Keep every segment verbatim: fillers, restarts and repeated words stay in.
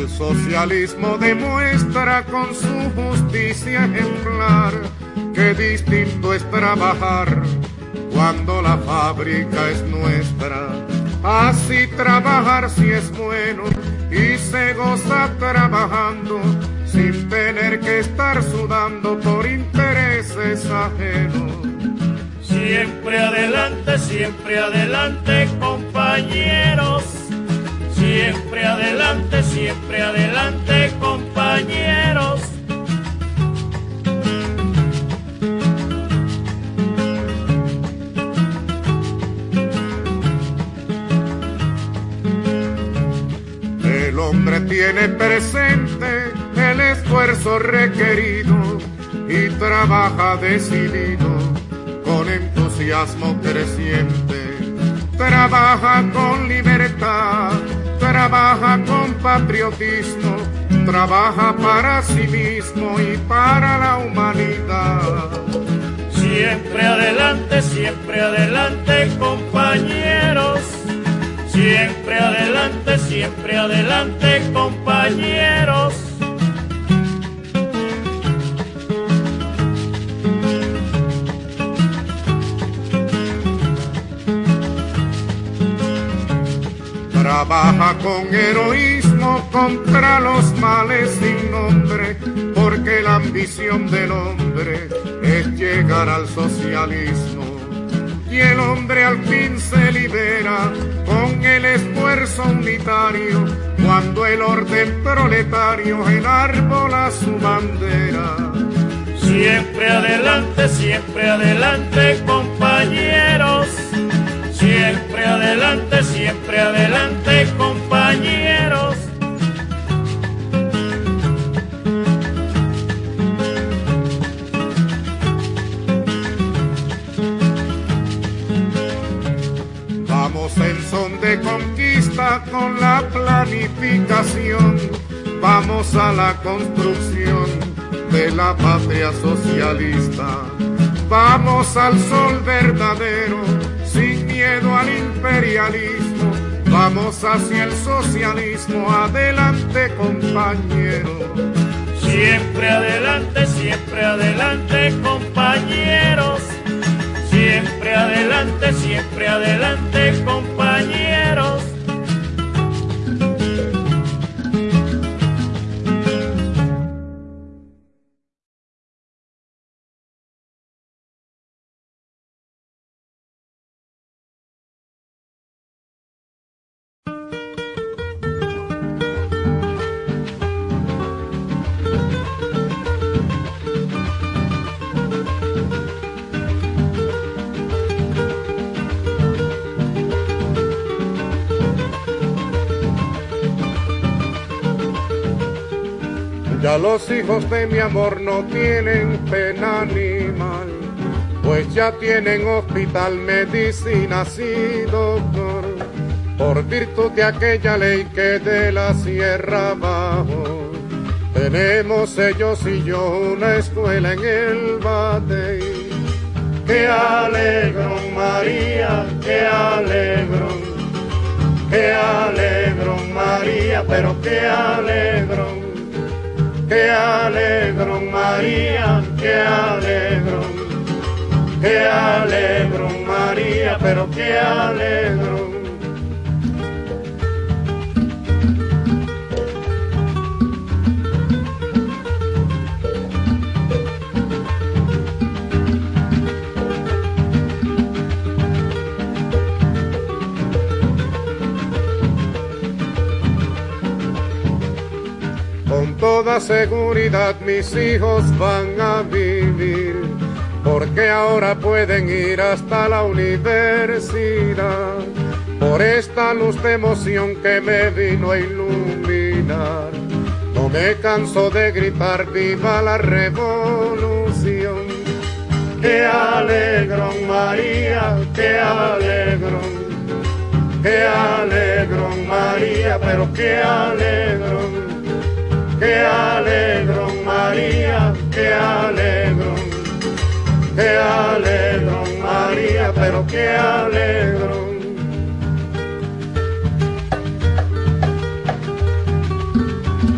socialismo demuestra con su justicia ejemplar que distinto es trabajar cuando la fábrica es nuestra. Así trabajar si es bueno y se goza trabajando sin tener que estar sudando por intereses ajenos. Siempre adelante, siempre adelante, compañeros. Siempre adelante, siempre adelante, compañeros. El hombre tiene presente el esfuerzo requerido y trabaja decidido con entusiasmo creciente. Trabaja con libertad, trabaja con patriotismo, trabaja para sí mismo y para la humanidad. Siempre adelante, siempre adelante, compañeros. Siempre adelante, siempre adelante, compañeros. Trabaja con heroísmo contra los males sin nombre, porque la ambición del hombre es llegar al socialismo. Y el hombre al fin se libera con el esfuerzo unitario, cuando el orden proletario enarbola su bandera. Siempre adelante, siempre adelante, compañeros. Siempre adelante, siempre adelante, compañeros. Vamos en son de conquista con la planificación, vamos a la construcción de la patria socialista. Vamos al sol verdadero, sin miedo al imperialismo, vamos hacia el socialismo, adelante compañeros. Siempre adelante, siempre adelante, compañeros. Siempre adelante, siempre adelante, compañeros. Ya los hijos de mi amor no tienen pena ni mal, pues ya tienen hospital, medicinas y doctor, por virtud de aquella ley que de la sierra abajo tenemos ellos y yo una escuela en el Batey. ¡Qué alegrón, María, qué alegrón! ¡Qué alegrón, María, pero qué alegrón! ¡Qué alegrón, María, qué alegrón! ¡Qué alegrón, María, pero qué alegrón! Con toda seguridad mis hijos van a vivir, porque ahora pueden ir hasta la universidad, por esta luz de emoción que me vino a iluminar. No me canso de gritar viva la revolución. ¡Qué alegrón, María, qué alegrón! ¡Qué alegrón, María, pero qué alegrón! ¡Qué alegrón, María, qué alegrón! ¡Qué alegrón, María, pero qué alegrón!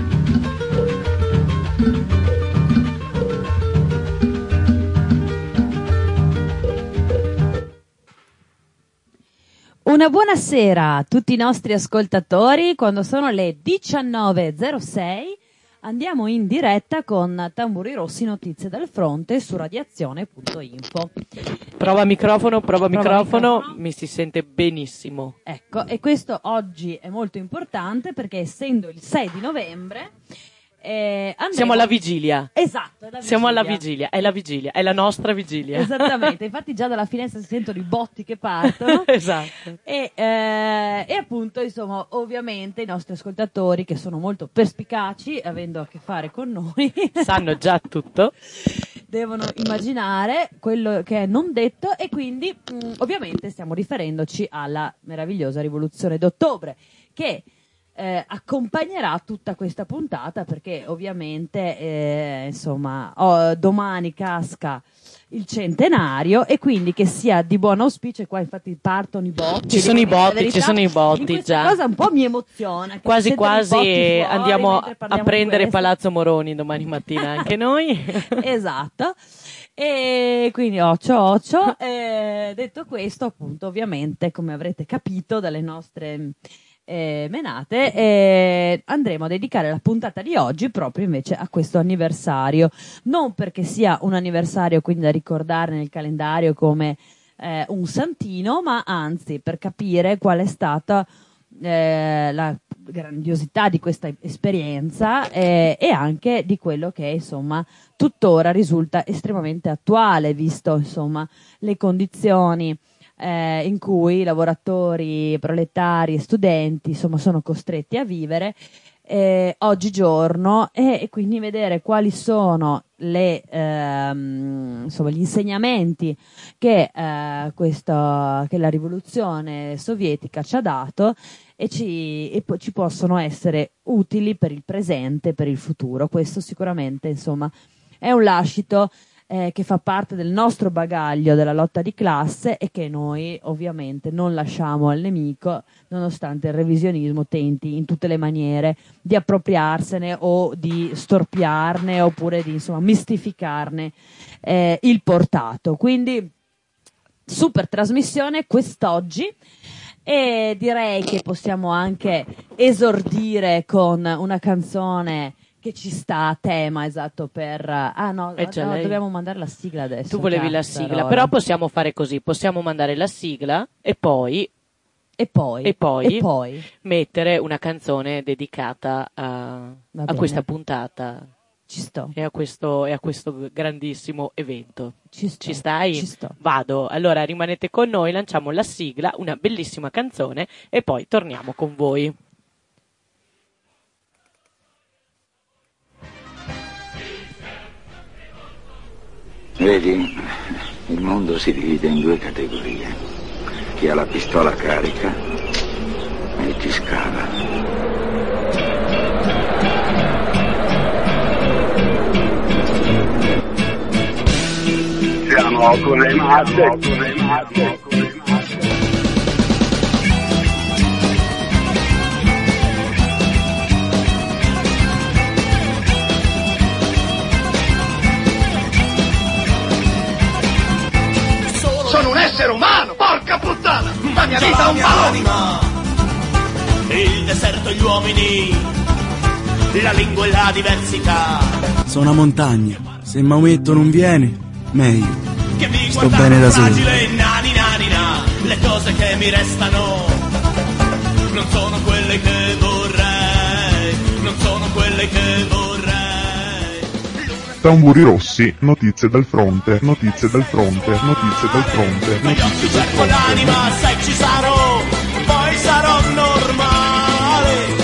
Una buonasera a tutti i nostri ascoltatori. Quando sono le diciannove e zero sei andiamo in diretta con Tamburi Rossi, notizie dal fronte su radiazione punto info. Prova microfono, prova, prova microfono, microfono, mi si sente benissimo. Ecco, e questo oggi è molto importante perché essendo il sei di novembre Eh, andremo... Siamo alla vigilia. Esatto, è la vigilia. Siamo alla vigilia, è la vigilia, è la nostra vigilia. Esattamente, infatti già dalla finestra si sentono i botti che partono. Esatto. E, eh, e appunto, insomma, ovviamente i nostri ascoltatori, che sono molto perspicaci, avendo a che fare con noi, sanno già tutto, devono immaginare quello che è non detto, e quindi mh, ovviamente stiamo riferendoci alla meravigliosa rivoluzione d'ottobre, che Eh, accompagnerà tutta questa puntata, perché ovviamente eh, insomma oh, domani casca il centenario, e quindi che sia di buon auspicio. E qua infatti partono i botti, ci sono i botti, ci sono i botti, in già cosa un po' mi emoziona, quasi quasi fuori, andiamo a prendere Palazzo Moroni domani mattina anche noi. Esatto. E quindi occhio occhio. Eh, detto questo, appunto, ovviamente, come avrete capito dalle nostre Eh, menate, eh, andremo a dedicare la puntata di oggi proprio invece a questo anniversario, non perché sia un anniversario quindi da ricordare nel calendario come eh, un santino, ma anzi per capire qual è stata eh, la grandiosità di questa esperienza eh, e anche di quello che insomma tuttora risulta estremamente attuale, visto insomma le condizioni Eh, in cui lavoratori, proletari e studenti insomma sono costretti a vivere eh, oggigiorno, e, e quindi vedere quali sono le, ehm, insomma, gli insegnamenti che, eh, questo, che la rivoluzione sovietica ci ha dato, e, ci, e po- ci possono essere utili per il presente e per il futuro. Questo sicuramente insomma è un lascito Eh, che fa parte del nostro bagaglio della lotta di classe, e che noi ovviamente non lasciamo al nemico, nonostante il revisionismo tenti in tutte le maniere di appropriarsene o di storpiarne oppure di insomma mistificarne eh, il portato. Quindi super trasmissione quest'oggi, e direi che possiamo anche esordire con una canzone che ci sta a tema, esatto, per... Ah no, eh già, no lei... dobbiamo mandare la sigla adesso. Tu volevi la sigla, però possiamo fare così, possiamo mandare la sigla e poi... E poi, e poi, e poi mettere una canzone dedicata a, a questa puntata. Ci sto. E a questo, e a questo grandissimo evento. Ci, sto, ci stai? Ci sto. Vado. Allora rimanete con noi, lanciamo la sigla, una bellissima canzone, e poi torniamo con voi. Vedi, il mondo si divide in due categorie: chi ha la pistola carica e chi scava. Siamo con le masse, con le masse, con le masse. Sono un essere umano, porca puttana! La mia vita è un ballo! Il deserto e gli uomini, la lingua e la diversità. Sono una montagna, se Maometto non viene, meglio. Che mi sto bene da solo. Fragile, nani, nani, na. Le cose che mi restano non sono quelle che vorrei, non sono quelle che vorrei. Tamburi Rossi, notizie dal fronte, notizie dal fronte, notizie dal fronte, Ma io ti cerco l'anima, se ci sarò, poi sarò normale.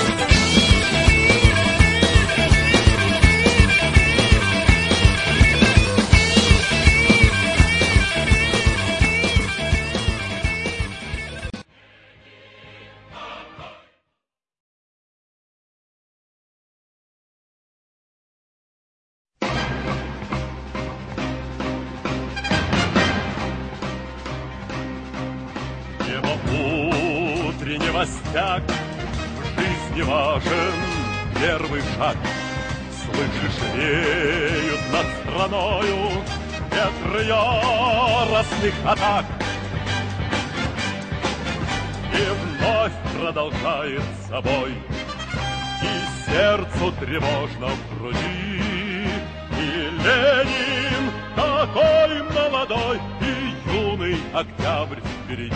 Новостях в жизни важен первый шаг. Слышишь, веют над страною ветры яростных атак. и вновь продолжает собой. И сердцу тревожно в груди, и Ленин такой молодой, и юный октябрь впереди.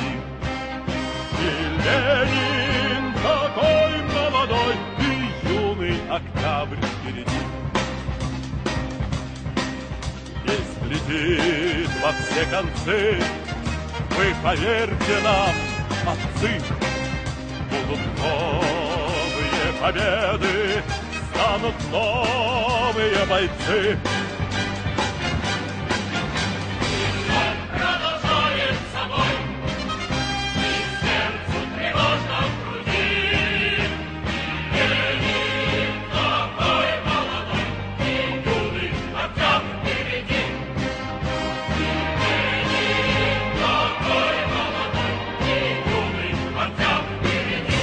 И Ленин такой молодой, и юный октябрь впереди. Песнь летит во все концы, вы поверьте нам, отцы, будут новые победы, станут новые бойцы. Продолжает собой, и сердцу тревожно в груди. Ленин такой молодой, и юный октябрь впереди. Ленин такой молодой, и юный октябрь впереди.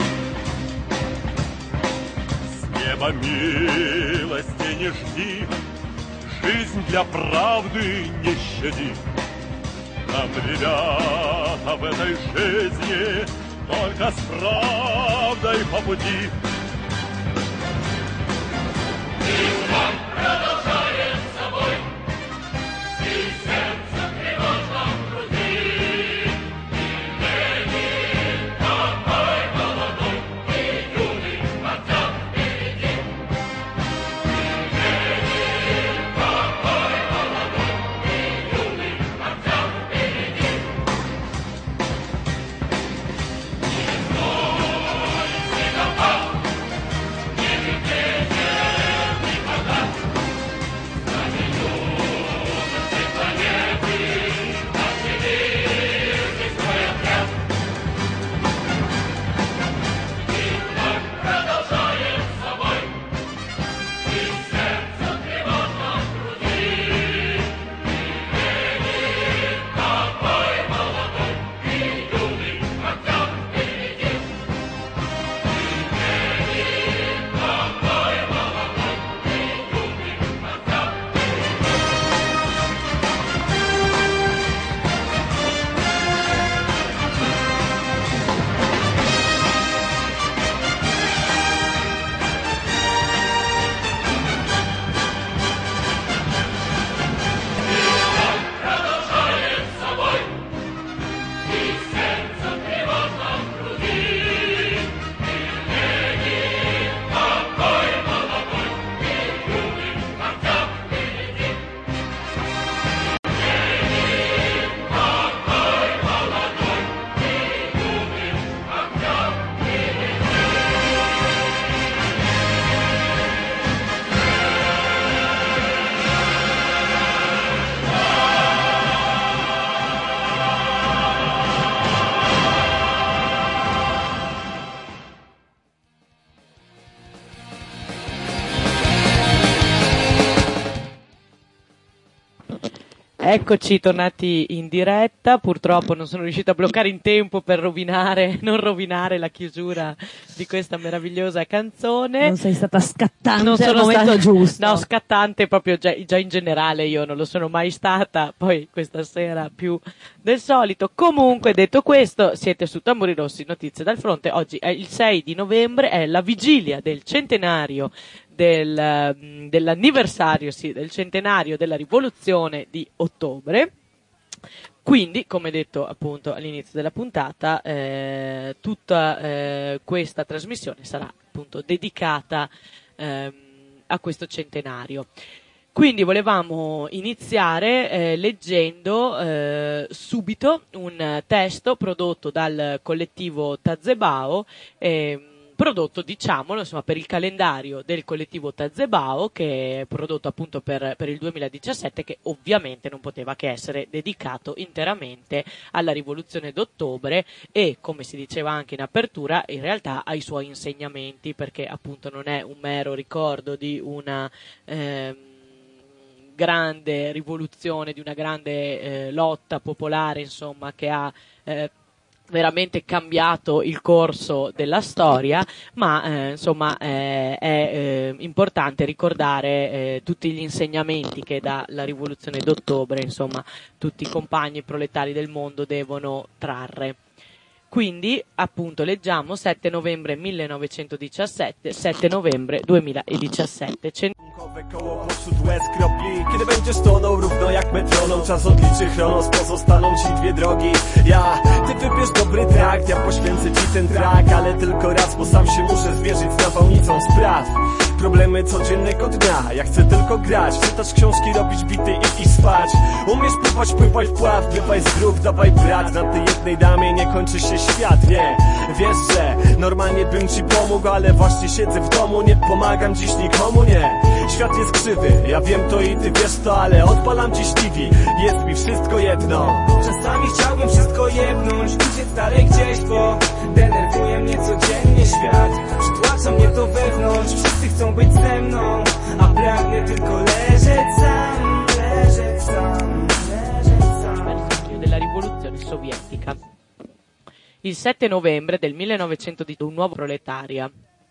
С неба милости не жди, жизнь для правды не щади. Нам, ребята, в этой жизни только с правдой по пути. И он продолжает собой, и сердце тревожно в груди. И Ленин такой молодой, и юный октябрь впереди. И Ленин такой молодой, и юный октябрь впереди. Не стой, снегопад, не летите никогда. Сами юности планеты, отделились свой отряд. И вновь продолжает собой, и сердце тревожно в груди. И Ленин такой молодой, и юный октябрь впереди. И Ленин такой молодой, и юный октябрь впереди. Продолжает собой, и сердце тревожно в груди. И Ленин такой молодой, и юный октябрь впереди. Ленин такой молодой, и юный октябрь впереди. Eccoci tornati in diretta, purtroppo non sono riuscita a bloccare in tempo per rovinare, non rovinare la chiusura di questa meravigliosa canzone. Non sei stata scattante Non al sono momento stata- giusto. No, scattante proprio già, già in generale io non lo sono mai stata, poi questa sera più del solito. Comunque, detto questo, siete su Tamburi Rossi, notizie dal fronte. Oggi è il sei di novembre, è la vigilia del centenario del, ehm, dell'anniversario, sì, del centenario della rivoluzione di ottobre. Quindi, come detto appunto all'inizio della puntata, eh, tutta eh, questa trasmissione sarà appunto dedicata ehm, a questo centenario. Quindi volevamo iniziare eh, leggendo eh, subito un testo prodotto dal collettivo Tazebao, eh, prodotto, diciamolo, insomma, per il calendario del collettivo Tazebao, che è prodotto appunto per, per il duemiladiciassette, che ovviamente non poteva che essere dedicato interamente alla rivoluzione d'ottobre e, come si diceva anche in apertura, in realtà ai suoi insegnamenti, perché appunto non è un mero ricordo di una ehm, grande rivoluzione, di una grande eh, lotta popolare, insomma, che ha eh, veramente cambiato il corso della storia, ma eh, insomma eh, è eh, importante ricordare eh, tutti gli insegnamenti che dalla rivoluzione d'ottobre, insomma, tutti i compagni proletari del mondo devono trarre. Quindi, appunto, leggiamo sette novembre millenovecentodiciassette, sette novembre duemiladiciassette. Koło pośród łez kropli. Kiedy będziesz tonął równo jak metronom, czas odliczy chronos, pozostaną ci dwie drogi. Ja, ty wybierz dobry trakt, ja poświęcę ci ten track, ale tylko raz, bo sam się muszę zmierzyć z nawałnicą spraw. Problemy codziennego dnia, ja chcę tylko grać, czytać książki, robić bity i, i spać. Umiesz pływać, pływaj w pław, bywaj zdrów, dawaj brat. Na tej jednej damie nie kończy się świat, nie. Wiesz, że normalnie bym ci pomógł, ale właśnie siedzę w domu, nie pomagam dziś nikomu, nie. Świat jest krzywy, ja wiem to i ty wiesz to, ale odpalam dziś T V, jest mi wszystko jedno. Czasami chciałbym wszystko jebnąć, uciec dalej gdzieś, bo denerwuje mnie codziennie świat. Przytłacza mnie to wewnątrz, wszyscy chcą być ze mną, a pragnę tylko leżeć sam, leżeć sam, leżeć sam. Della rivoluzione sovietica. Il sette novembre del millenovecentodiciotto, un nuovo proletaria.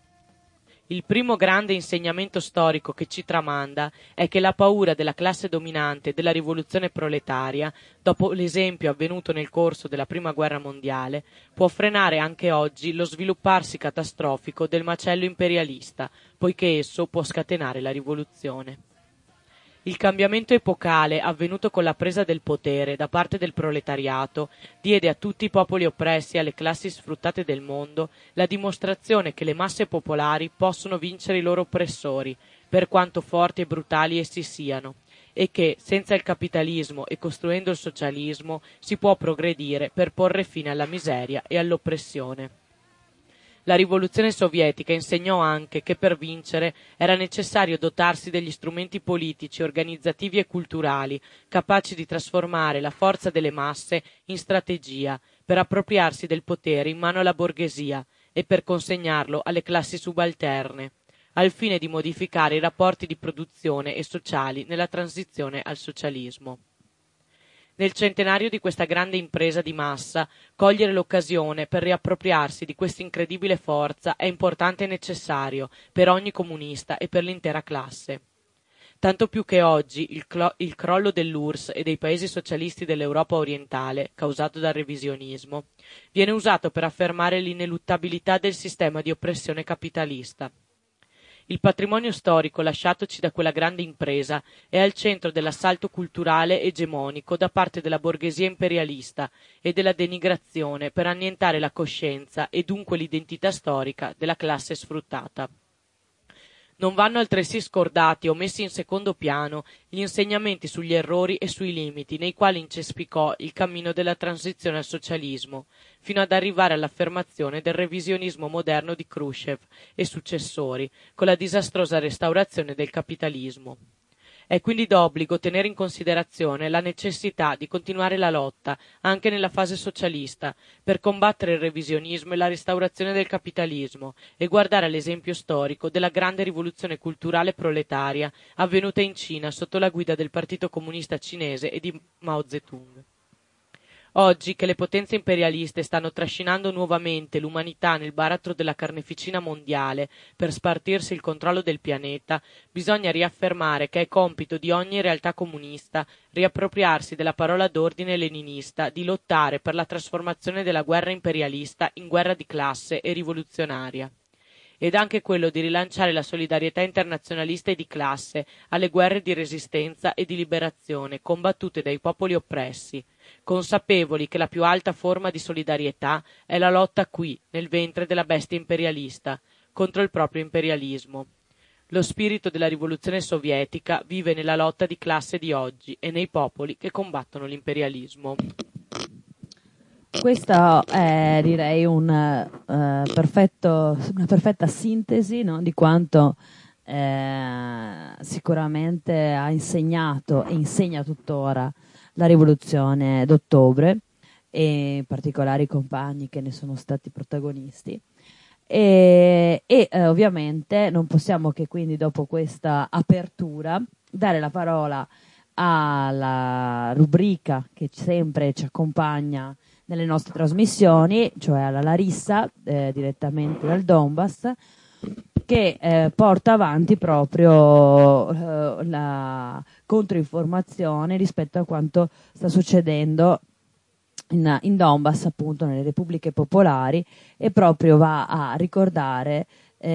Il primo grande insegnamento storico che ci tramanda è che la paura della classe dominante della rivoluzione proletaria, dopo l'esempio avvenuto nel corso della Prima Guerra Mondiale, può frenare anche oggi lo svilupparsi catastrofico del macello imperialista, poiché esso può scatenare la rivoluzione. Il cambiamento epocale avvenuto con la presa del potere da parte del proletariato diede a tutti i popoli oppressi e alle classi sfruttate del mondo la dimostrazione che le masse popolari possono vincere i loro oppressori, per quanto forti e brutali essi siano, e che, senza il capitalismo e costruendo il socialismo, si può progredire per porre fine alla miseria e all'oppressione. La rivoluzione sovietica insegnò anche che per vincere era necessario dotarsi degli strumenti politici, organizzativi e culturali capaci di trasformare la forza delle masse in strategia per appropriarsi del potere in mano alla borghesia e per consegnarlo alle classi subalterne, al fine di modificare i rapporti di produzione e sociali nella transizione al socialismo. Nel centenario di questa grande impresa di massa, cogliere l'occasione per riappropriarsi di questa incredibile forza è importante e necessario per ogni comunista e per l'intera classe. Tanto più che oggi il, clo- il crollo dell'U R S S e dei paesi socialisti dell'Europa orientale, causato dal revisionismo, viene usato per affermare l'ineluttabilità del sistema di oppressione capitalista. Il patrimonio storico lasciatoci da quella grande impresa è al centro dell'assalto culturale egemonico da parte della borghesia imperialista e della denigrazione per annientare la coscienza e dunque l'identità storica della classe sfruttata. Non vanno altresì scordati o messi in secondo piano gli insegnamenti sugli errori e sui limiti nei quali incespicò il cammino della transizione al socialismo, fino ad arrivare all'affermazione del revisionismo moderno di Khrushchev e successori, con la disastrosa restaurazione del capitalismo. È quindi d'obbligo tenere in considerazione la necessità di continuare la lotta, anche nella fase socialista, per combattere il revisionismo e la restaurazione del capitalismo e guardare all'esempio storico della grande rivoluzione culturale proletaria avvenuta in Cina sotto la guida del Partito Comunista Cinese e di Mao Zedong. Oggi che le potenze imperialiste stanno trascinando nuovamente l'umanità nel baratro della carneficina mondiale per spartirsi il controllo del pianeta, bisogna riaffermare che è compito di ogni realtà comunista riappropriarsi della parola d'ordine leninista di lottare per la trasformazione della guerra imperialista in guerra di classe e rivoluzionaria. Ed anche quello di rilanciare la solidarietà internazionalista e di classe alle guerre di resistenza e di liberazione combattute dai popoli oppressi, consapevoli che la più alta forma di solidarietà è la lotta qui, nel ventre della bestia imperialista, contro il proprio imperialismo. Lo spirito della rivoluzione sovietica vive nella lotta di classe di oggi e nei popoli che combattono l'imperialismo. Questa è, direi, un, uh, perfetto, una perfetta sintesi, no, di quanto eh, sicuramente ha insegnato e insegna tuttora la rivoluzione d'ottobre e in particolare i compagni che ne sono stati protagonisti. E, e eh, ovviamente non possiamo che quindi dopo questa apertura dare la parola alla rubrica che sempre ci accompagna nelle nostre trasmissioni, cioè alla Larissa, eh, direttamente dal Donbass, che eh, porta avanti proprio eh, la controinformazione rispetto a quanto sta succedendo in, in Donbass, appunto nelle repubbliche popolari, e proprio va a ricordare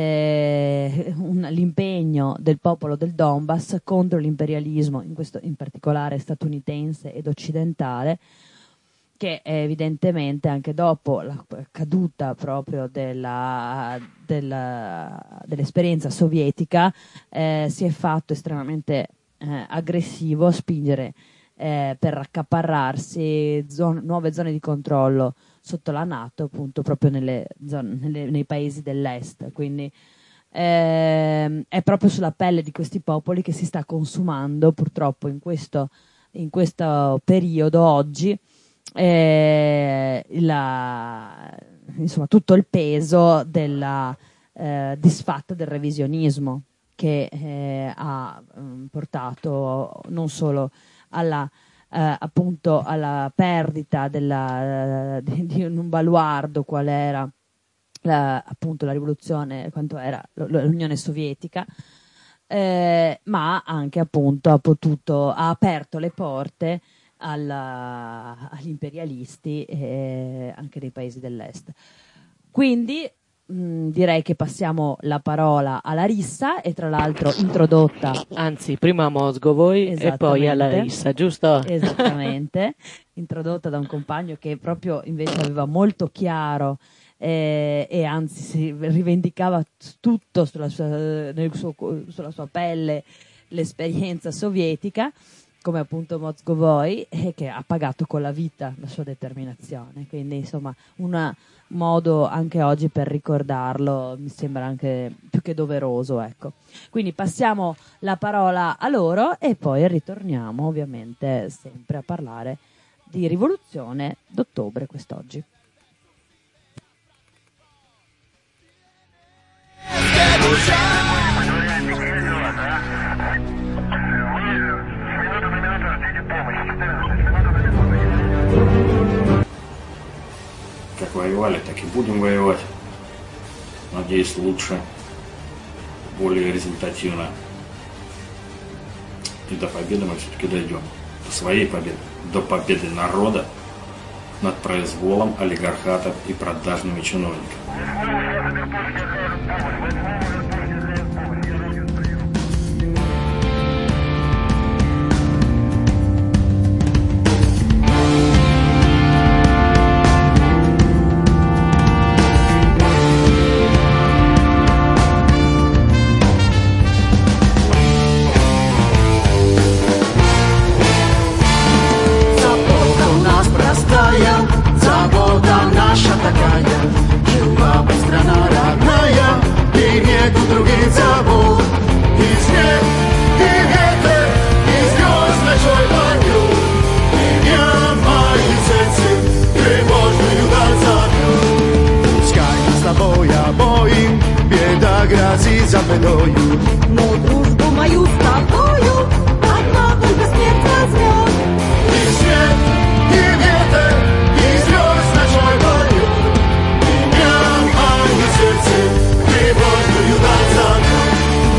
eh, un, l'impegno del popolo del Donbass contro l'imperialismo, in questo in particolare statunitense ed occidentale, che evidentemente anche dopo la caduta proprio della, della, dell'esperienza sovietica eh, si è fatto estremamente eh, aggressivo a spingere eh, per accaparrarsi zone, nuove zone di controllo sotto la NATO, appunto proprio nelle zone, nelle, nei paesi dell'est. Quindi eh, è proprio sulla pelle di questi popoli che si sta consumando purtroppo in questo, in questo periodo oggi Eh, la, insomma tutto il peso della eh, disfatta del revisionismo che eh, ha um, portato non solo alla eh, appunto alla perdita della, uh, di, di un baluardo qual era la, appunto la rivoluzione, quanto era l'Unione Sovietica, eh, ma anche appunto ha potuto ha aperto le porte Alla, agli imperialisti eh, anche dei paesi dell'est. Quindi mh, direi che passiamo la parola a Larissa, e tra l'altro introdotta, anzi prima a Mozgovoi e poi a Larissa, giusto? Esattamente, introdotta da un compagno che proprio invece aveva molto chiaro eh, e anzi si rivendicava tutto sulla sua, nel suo, sulla sua pelle l'esperienza sovietica, come appunto Mozgovoi, eh, che ha pagato con la vita la sua determinazione. Quindi insomma un modo anche oggi per ricordarlo mi sembra anche più che doveroso, ecco. Quindi passiamo la parola a loro e poi ritorniamo ovviamente sempre a parlare di rivoluzione d'ottobre quest'oggi. Как воевали, так и будем воевать. Надеюсь, лучше, более результативно. И до победы мы все-таки дойдем. До своей победы. До победы народа над произволом олигархатов и продажными чиновниками. За бедою, но дружбу мою с тобою одна только смерть возьмет. И свет, и ветер, и звезд ночной полет, меня мое сердце тревожную даль зовет.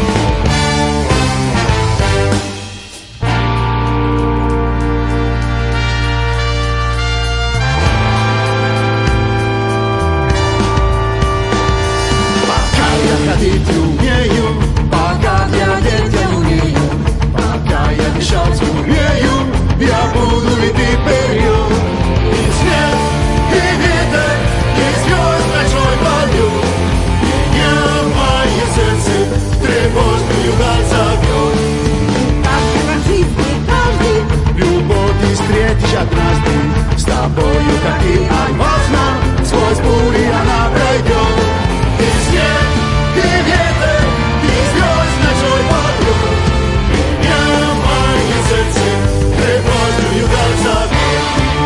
Пока я ходить умею, пока глядеть я умею, пока я дышать умею, я буду идти вперед. И свет, и ветер, и звезд ночной полет, меня мое сердце тревожную даль зовет. Так же, как жизнь каждый, любовь ты встретишь однажды, с тобою таким алмазно, сквозь бури она пройдет. И свет, и ветер, и звезд ночной полет, меня мое сердце тревожную даль зовет.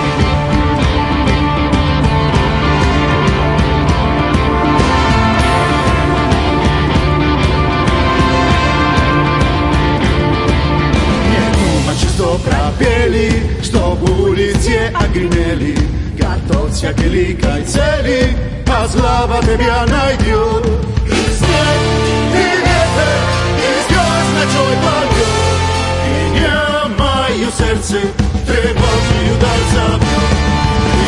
Не думай, что пропели, чтоб улицы огремели, готовься к великой цели, а слава тебя найдет. И снег, и ветер, и звезд ночной полет, меня мое сердце тревожную даль зовет. И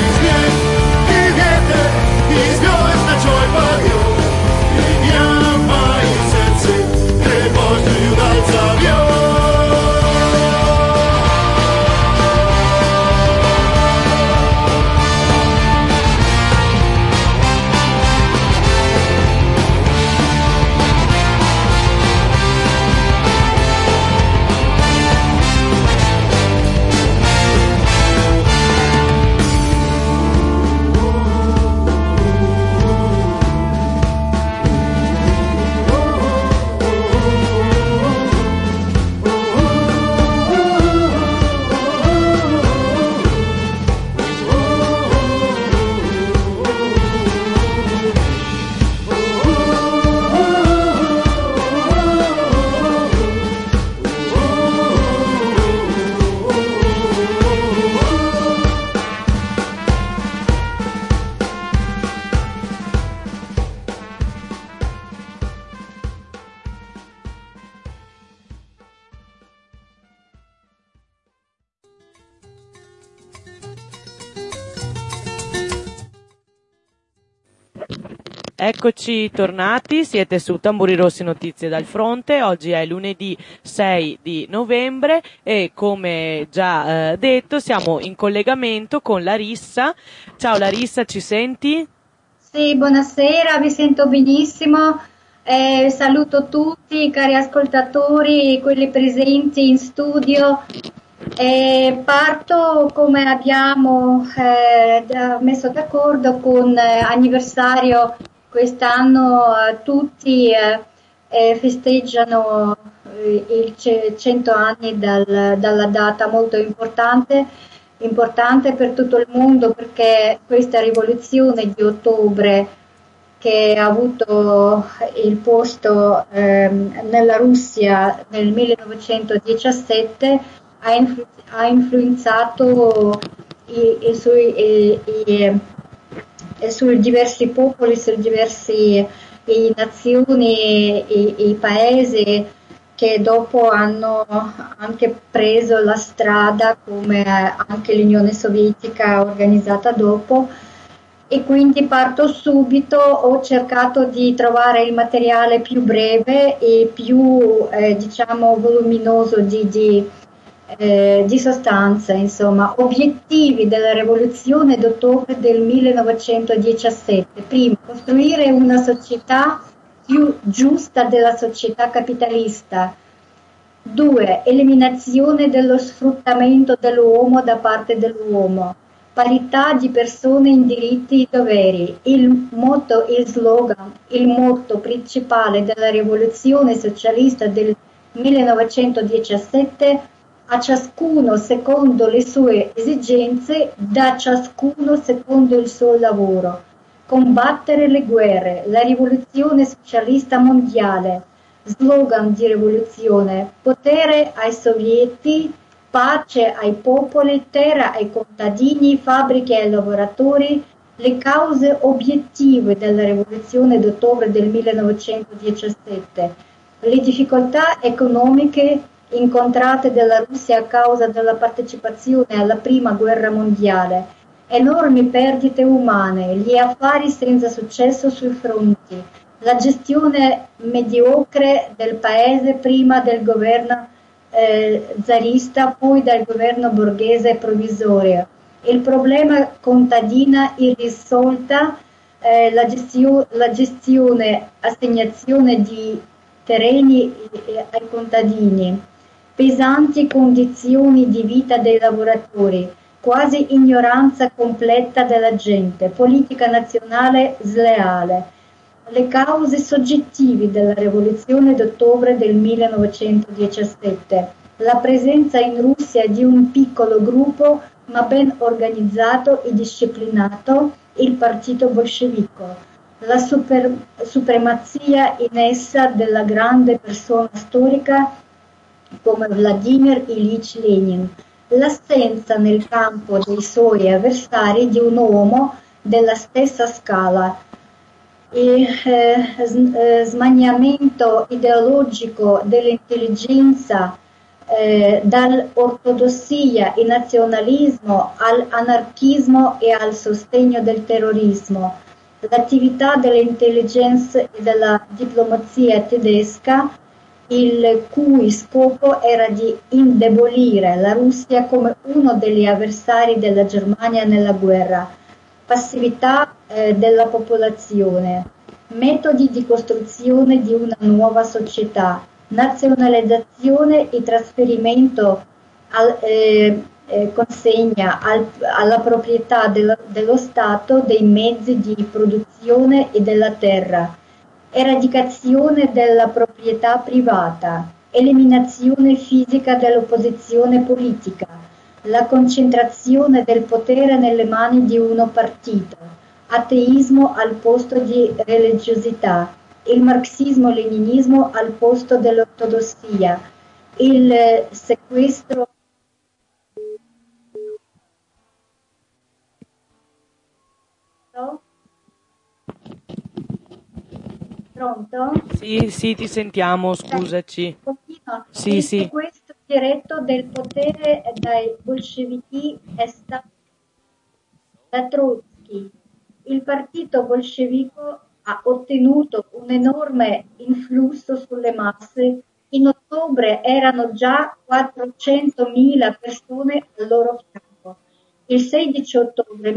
Eccoci tornati, siete su Tamburi Rossi Notizie dal Fronte. Oggi è lunedì sei di novembre e come già eh, detto siamo in collegamento con Larissa. Ciao Larissa, ci senti? Sì, buonasera, vi sento benissimo. Eh, saluto tutti, cari ascoltatori, quelli presenti in studio. Eh, parto come abbiamo eh, messo d'accordo con eh, anniversario. Quest'anno eh, tutti eh, eh, festeggiano eh, i c- cento anni dal- dalla data molto importante, importante per tutto il mondo, perché questa rivoluzione di ottobre che ha avuto il posto ehm, nella Russia nel millenovecentodiciassette ha, influ- ha influenzato i, i sui, i, i, e sui diversi popoli, su diverse nazioni e i paesi che dopo hanno anche preso la strada, come anche l'Unione Sovietica organizzata dopo. E quindi parto subito, ho cercato di trovare il materiale più breve e più eh, diciamo voluminoso di, di Eh, di sostanza, insomma, obiettivi della rivoluzione d'ottobre del millenovecentodiciassette. Primo, costruire una società più giusta della società capitalista. Due, eliminazione dello sfruttamento dell'uomo da parte dell'uomo. Parità di persone in diritti e doveri. Il motto, il slogan, il motto principale della rivoluzione socialista del millenovecentodiciassette: a ciascuno secondo le sue esigenze, da ciascuno secondo il suo lavoro. Combattere le guerre, la rivoluzione socialista mondiale, slogan di rivoluzione: potere ai sovieti, pace ai popoli, terra ai contadini, fabbriche ai lavoratori. Le cause obiettive della rivoluzione d'ottobre del millenovecentodiciassette: le difficoltà economiche incontrate dalla Russia a causa della partecipazione alla prima guerra mondiale, enormi perdite umane, gli affari senza successo sui fronti, la gestione mediocre del paese prima del governo eh, zarista, poi dal governo borghese provvisorio, il problema contadina irrisolta, eh, la, gestio- la gestione, assegnazione di terreni eh, ai contadini, pesanti condizioni di vita dei lavoratori, quasi ignoranza completa della gente, politica nazionale sleale. Le cause soggettive della rivoluzione d'ottobre del millenovecentodiciassette: la presenza in Russia di un piccolo gruppo ma ben organizzato e disciplinato, il partito bolscevico, la super, supremazia in essa della grande persona storica come Vladimir Ilyich Lenin, l'assenza nel campo dei suoi avversari di un uomo della stessa scala, il eh, smaniamento ideologico dell'intelligenza eh, dall'ortodossia e nazionalismo all'anarchismo e al sostegno del terrorismo, l'attività dell'intelligence e della diplomazia tedesca, il cui scopo era di indebolire la Russia come uno degli avversari della Germania nella guerra, passività eh, della popolazione, metodi di costruzione di una nuova società, nazionalizzazione e trasferimento al, eh, eh, consegna al, alla proprietà dello, dello Stato dei mezzi di produzione e della terra, eradicazione della proprietà privata, eliminazione fisica dell'opposizione politica, la concentrazione del potere nelle mani di uno partito, ateismo al posto di religiosità, il marxismo-leninismo al posto dell'ortodossia, il sequestro Pronto? Sì, sì, ti sentiamo, scusaci. Continua. Sì, Il sì. sequestro diretto del potere dai bolscevichi è stato da Trotsky. Il partito bolscevico ha ottenuto un enorme influsso sulle masse. In ottobre erano già quattrocentomila persone al loro fianco. Il sedici ottobre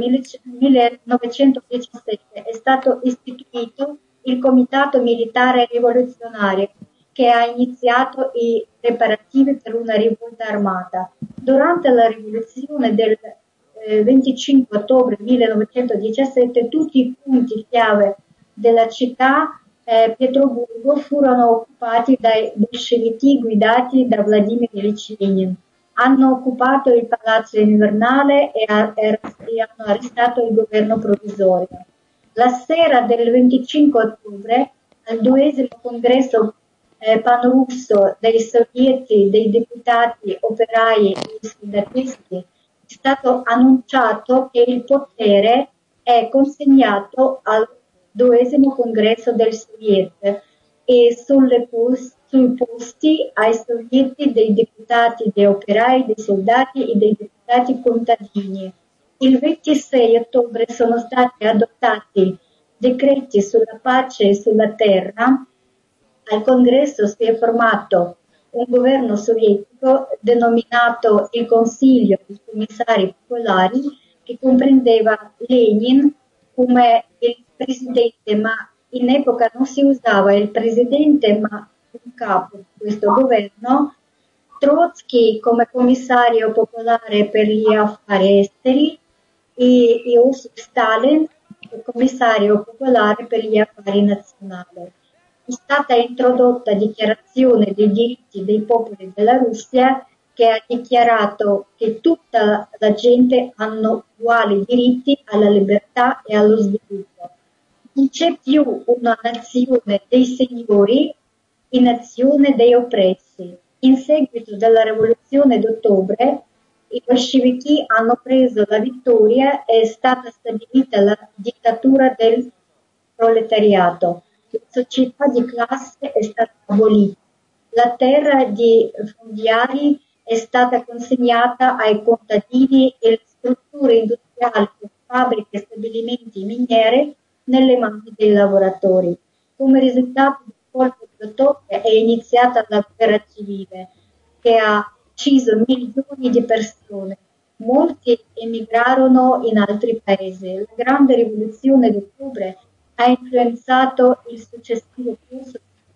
millenovecentodiciassette è stato istituito il Comitato Militare Rivoluzionario, che ha iniziato i preparativi per una rivolta armata. Durante la rivoluzione del eh, venticinque ottobre millenovecentodiciassette tutti i punti chiave della città eh, Pietroburgo furono occupati dai bolscevichi guidati da Vladimir Ilyich Lenin. Hanno occupato il palazzo invernale e, ha, e hanno arrestato il governo provvisorio. La sera del venticinque ottobre, al duesimo congresso eh, panrusso dei sovieti, dei deputati, operai e soldatisti, è stato annunciato che il potere è consegnato al duesimo congresso del Soviet e sulle post, sui posti ai sovieti dei deputati, dei operai, dei soldati e dei deputati contadini. Il ventisei ottobre sono stati adottati decreti sulla pace e sulla terra. Al congresso si è formato un governo sovietico denominato il Consiglio dei Commissari Popolari, che comprendeva Lenin come il presidente, ma in epoca non si usava il presidente, ma un capo di questo governo, Trotsky come commissario popolare per gli affari esteri e Iosif Stalin come commissario popolare per gli affari nazionali. È stata introdotta dichiarazione dei diritti dei popoli della Russia, che ha dichiarato che tutta la gente hanno uguali diritti alla libertà e allo sviluppo. Non c'è più una nazione dei signori e nazione dei oppressi. In seguito alla rivoluzione d'ottobre, i bolscevichi hanno preso la vittoria e è stata stabilita la dittatura del proletariato. La società di classe è stata abolita. La terra di fondiari è stata consegnata ai contadini e le strutture industriali, fabbriche e stabilimenti miniere nelle mani dei lavoratori. Come risultato del colpo di ottobre è iniziata la guerra civile, che ha ucciso milioni di persone. Molti emigrarono in altri paesi. La grande rivoluzione d'ottobre ha influenzato il successivo corso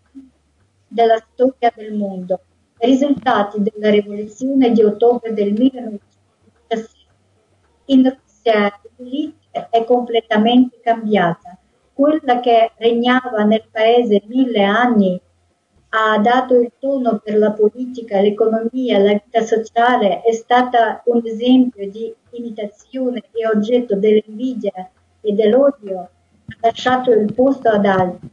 della storia del mondo. I risultati della rivoluzione di ottobre del millenovecentodiciassette. In Russia l'elite è completamente cambiata. Quella che regnava nel paese mille anni ha dato il tono per la politica, l'economia, la vita sociale, è stata un esempio di imitazione e oggetto dell'invidia e dell'odio, ha lasciato il posto ad altri,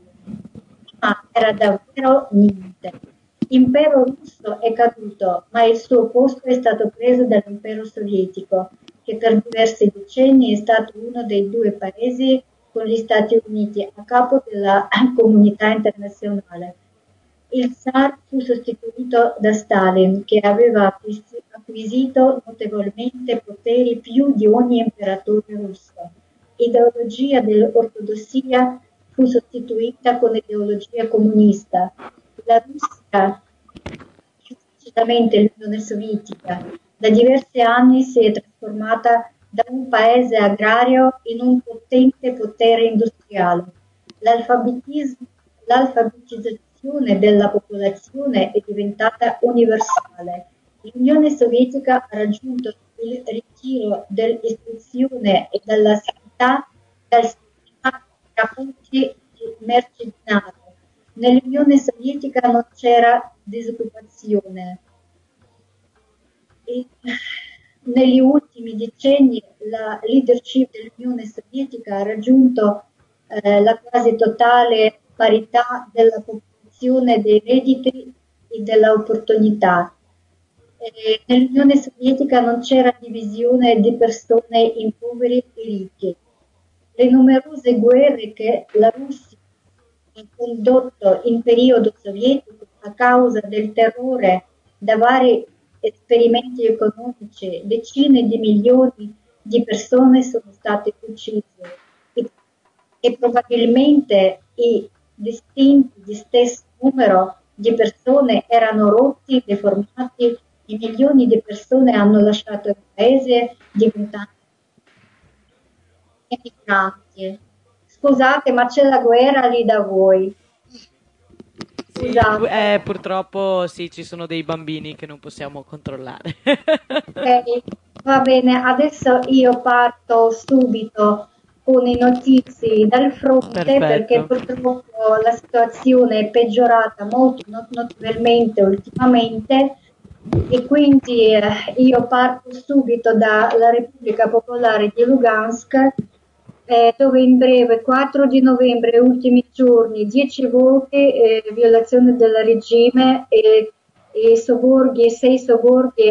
ma era davvero niente. L'impero russo è caduto, ma il suo posto è stato preso dall'impero sovietico, che per diversi decenni è stato uno dei due paesi con gli Stati Uniti a capo della comunità internazionale. Il zar fu sostituito da Stalin, che aveva acquisito notevolmente poteri più di ogni imperatore russo. L'ideologia dell'ortodossia fu sostituita con l'ideologia comunista. La Russia, più precisamente l'Unione Sovietica, da diversi anni si è trasformata da un paese agrario in un potente potere industriale. L'alfabetismo, l'alfabetizzazione della popolazione è diventata universale. L'Unione Sovietica ha raggiunto il ritiro dell'istruzione e della sanità dal sistema rapporti di merci di denaro. Nell'Unione Sovietica non c'era disoccupazione. E negli ultimi decenni la leadership dell'Unione Sovietica ha raggiunto eh, la quasi totale parità della popolazione, dei redditi e dell'opportunità. Eh, nell'Unione Sovietica non c'era divisione di persone in poveri e ricchi. Le numerose guerre che la Russia ha condotto in periodo sovietico a causa del terrore da vari esperimenti economici, decine di milioni di persone sono state uccise. e probabilmente i distinti di stesso numero di persone erano rotti, deformati, e milioni di persone hanno lasciato il paese diventando emigranti. Scusate, ma c'è la guerra lì da voi? Sì, Scusate. eh, purtroppo sì, ci sono dei bambini che non possiamo controllare. Ok, va bene, adesso io parto subito con i notizie dal fronte perché Perfetto. purtroppo la situazione è peggiorata molto not- notevolmente ultimamente e quindi eh, io parto subito dalla Repubblica Popolare di Lugansk eh, dove in breve quattro di novembre, ultimi giorni, dieci volte eh, violazione del regime e, e sobborghi, sei sobborghi,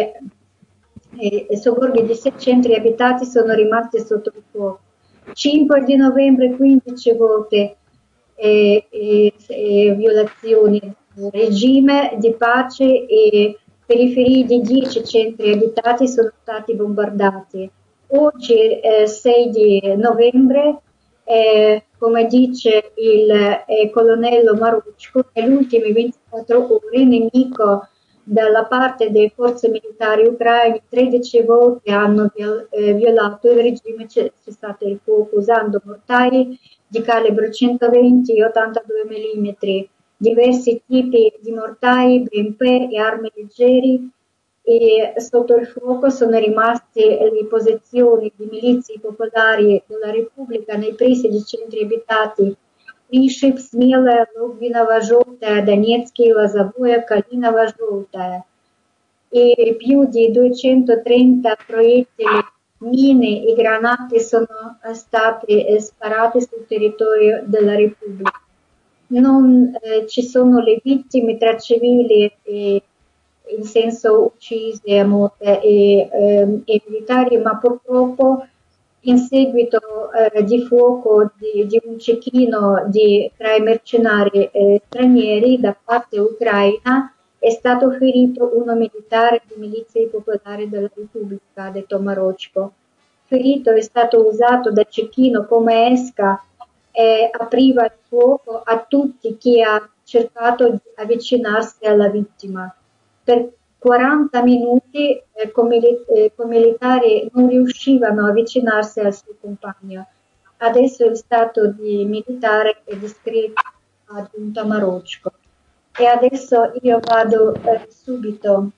e, e sobborghi di sei centri abitati sono rimasti sotto il fuoco. cinque di novembre, quindici volte eh, eh, eh, violazioni del regime di pace e periferie di dieci centri abitati sono stati bombardati. Oggi, eh, sei di novembre, eh, come dice il eh, colonnello Marucco, nelle ultime ventiquattro ore il nemico dalla parte delle forze militari ucraine tredici volte hanno viol- eh, violato il regime cessato il fuoco usando mortai di calibro centoventi e ottantadue millimetri, diversi tipi di mortai, B M P e armi leggeri e sotto il fuoco sono rimaste le posizioni di milizie popolari della Repubblica nei pressi di centri abitati Priship, Smila, Lugvinovo, Žoltая, Donetskij, Lozovое, Kalinovo, Žoltая e più di duecentotrenta proiettili, mine e granate sono state sparate sul territorio della Repubblica. Non eh, ci sono le vittime tra civili e in senso uccise, morte e, ehm, e militari, ma purtroppo in seguito eh, di fuoco di, di un cecchino di, tra i mercenari eh, stranieri da parte ucraina è stato ferito uno militare di milizie popolari della Repubblica, ha detto Marocco. Ferito è stato usato da cecchino come esca e apriva il fuoco a tutti chi ha cercato di avvicinarsi alla vittima. Per quaranta minuti eh, con, mili- eh, con militari non riuscivano a avvicinarsi al suo compagno. Adesso il stato di militare è descritto a Giunta Marocco. E adesso io vado eh, subito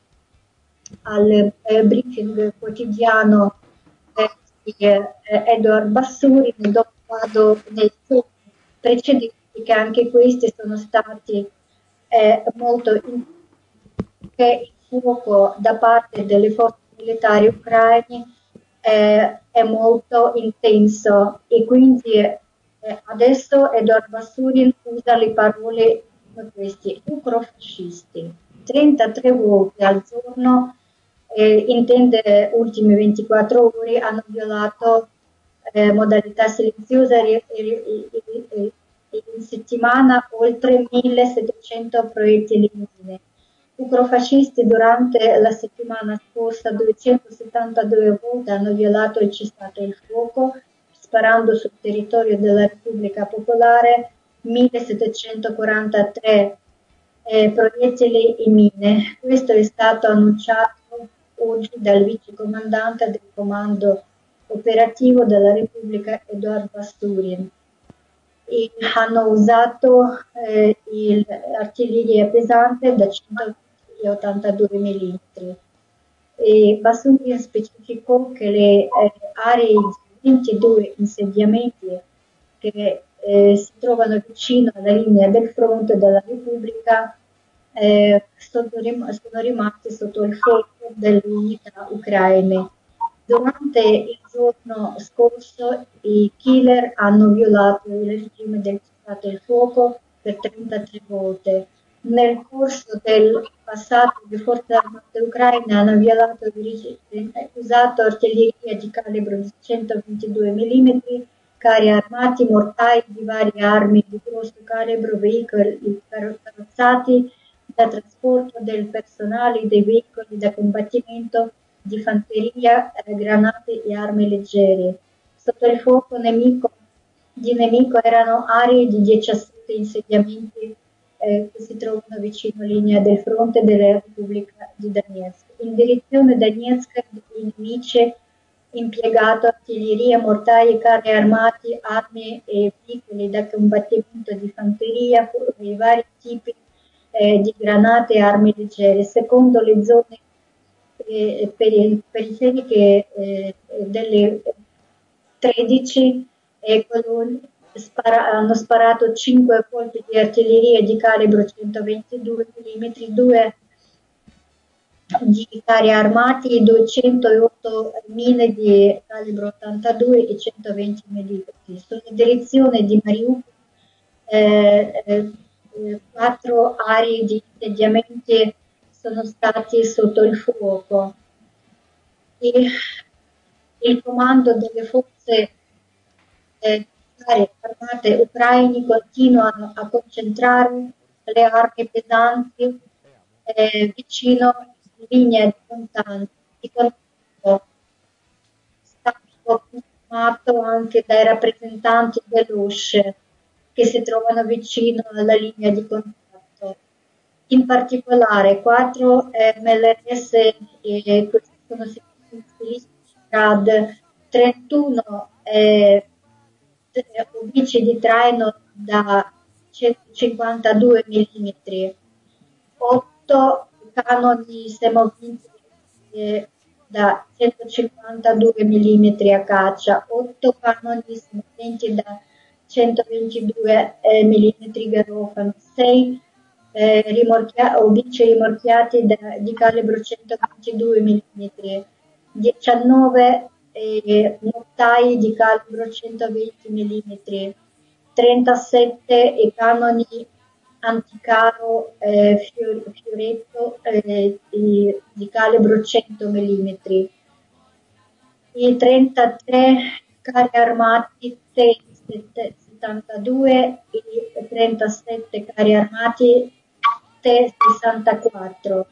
al eh, briefing quotidiano eh, di eh, Edward Bassuri, dopo vado nei film precedenti che anche questi sono stati eh, molto in- che il fuoco da parte delle forze militari ucraine eh, è molto intenso e quindi eh, adesso Edward Bassuri usa le parole come questi ucrofascisti trentatré volte al giorno eh, intende ultime ventiquattro ore hanno violato eh, modalità silenziosa e, e, e, e, e in settimana oltre millesettecento proiettili mine. Ucrofascisti durante la settimana scorsa duecentosettantadue volte hanno violato il cessate il fuoco sparando sul territorio della Repubblica Popolare millesettecentoquarantatré eh, proiettili e mine. Questo è stato annunciato oggi dal vicecomandante del comando operativo della Repubblica Edward Basturin. E hanno usato eh, l'artiglieria pesante da centottantadue millimetri. E Basturin specificò che le eh, aree di ventidue insediamenti che eh, si trovano vicino alla linea del fronte della Repubblica eh, sono, rim- sono rimasti sotto il fuoco delle unità ucraine. Durante il giorno scorso i killer hanno violato il regime del cessate il fuoco per trentatré volte. Nel corso del passato le forze armate ucraine hanno violato il regime, usato artiglieria di calibro di centoventidue millimetri, carri armati, mortai di varie armi di grosso calibro, veicoli carrozzati da trasporto del personale, dei veicoli da combattimento, di fanteria, eh, granate e armi leggere. Sotto il fuoco nemico di nemico erano aree di diciassette insediamenti eh, che si trovano vicino alla linea del fronte della Repubblica di Donetsk. In direzione Donetsk i nemici impiegato artiglieria, mortai, carri armati, armi e veicoli da combattimento di fanteria e vari tipi eh, di granate e armi leggere. Secondo le zone eh, peri- periferiche eh, delle tredici e coloni spara- hanno sparato cinque colpi di artiglieria di calibro centoventidue millimetri, due di carri armati, duecentootto mine di calibro ottantadue e centoventi millimetri. Sulla direzione di Mariupol eh, eh, quattro aree di insediamenti sono stati sotto il fuoco. E il comando delle forze eh, armate ucraine continuano a concentrare le armi pesanti eh, vicino alla linea di contatto, di contatto stato confermato anche dai rappresentanti dell'U S C E che si trovano vicino alla linea di contatto. In particolare quattro eh, M L R S, eh, questi sono servizi grad trentuno eh, obici di traino da centocinquantadue millimetri, otto canoni semoventi eh, da centocinquantadue millimetri a caccia, otto canoni semoventi da centoventidue eh, millimetri garofano, sei eh, rimorchia- obici rimorchiati da, di calibro centoventidue millimetri, diciannove eh, mortai di calibro centoventi millimetri, trentasette e canoni anticaro eh, fior- fioretto eh, di, di calibro cento millimetri, i trentatré carri armati T settantadue e trentasette carri armati T sessantaquattro.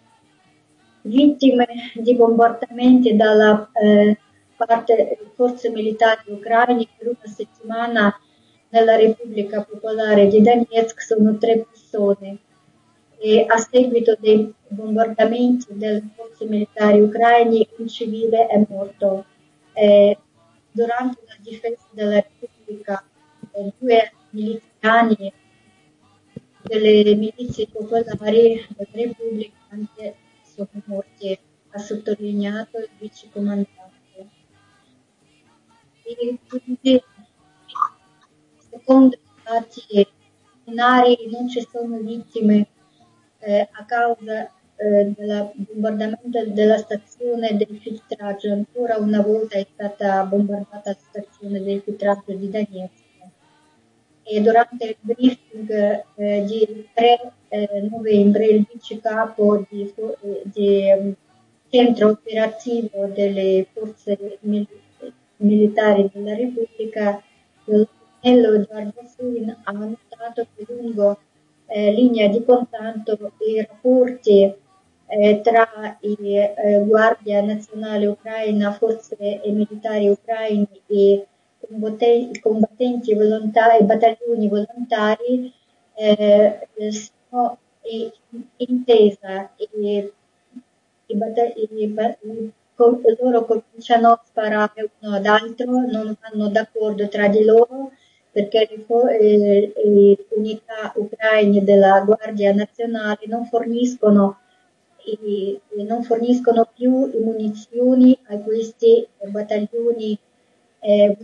Vittime di bombardamenti dalla eh, parte delle forze militari ucraine per una settimana nella Repubblica Popolare di Donetsk sono tre persone e a seguito dei bombardamenti delle forze militari ucraine un civile è morto. Eh, durante la difesa della Repubblica eh, due miliziani delle milizie popolari della Repubblica anche sono morti, ha sottolineato il vice comandante. E quindi, secondo i dati preliminari, non ci sono vittime eh, a causa eh, del bombardamento della stazione del filtraggio. Ancora una volta è stata bombardata la stazione del filtraggio di Donetsk. E durante il briefing eh, di tre eh, novembre il vice capo di, di um, centro operativo delle forze mil- militari della Repubblica, Nello Giorgio Furin, ha annotato che lungo eh, linea di contatto i rapporti eh, tra i eh, Guardia Nazionale Ucraina, forze e militari ucraini e combattenti volontari, battaglioni volontari eh, sono intesa e i battagli, loro cominciano a sparare uno ad altro, non vanno d'accordo tra di loro perché le, eh, le unità ucraine della Guardia Nazionale non forniscono, i, non forniscono più munizioni a questi battaglioni eh,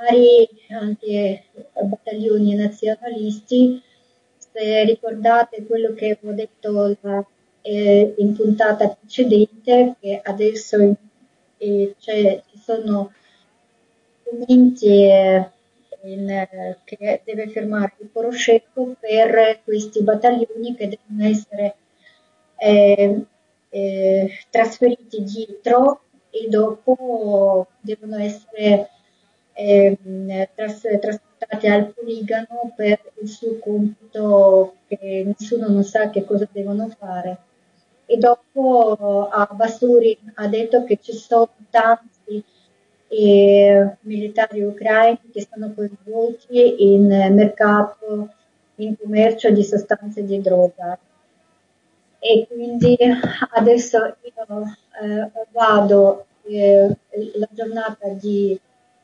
anche battaglioni nazionalisti. Se ricordate quello che ho detto la, eh, in puntata precedente, che adesso eh, cioè, ci sono documenti eh, in, che deve firmare il Poroshenko per questi battaglioni che devono essere eh, eh, trasferiti dietro e dopo devono essere Eh, tras- trasportati al poligono per il suo compito che nessuno non sa che cosa devono fare. E dopo a Basurin ha detto che ci sono tanti e militari ucraini che sono coinvolti in mercato, in commercio di sostanze di droga. E quindi adesso io eh, vado eh, la giornata di,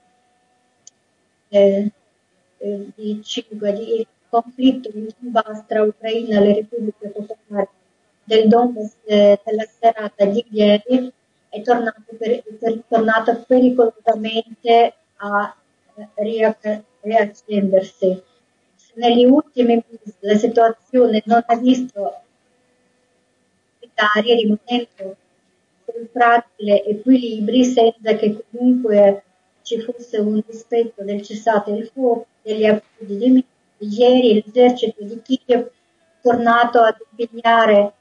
eh, eh, di cinque di conflitto in Donbass tra Ucraina e le repubbliche popolari del Donbass eh, della serata di ieri è tornato, per, è tornato pericolosamente a eh, riac- riaccendersi. Negli ultimi mesi la situazione non ha visto rimanendo sul fragile equilibri senza che comunque ci fosse un rispetto del cessate il fuoco degli accordi di Minsk. Ieri l'esercito di Kiev è tornato ad impegnare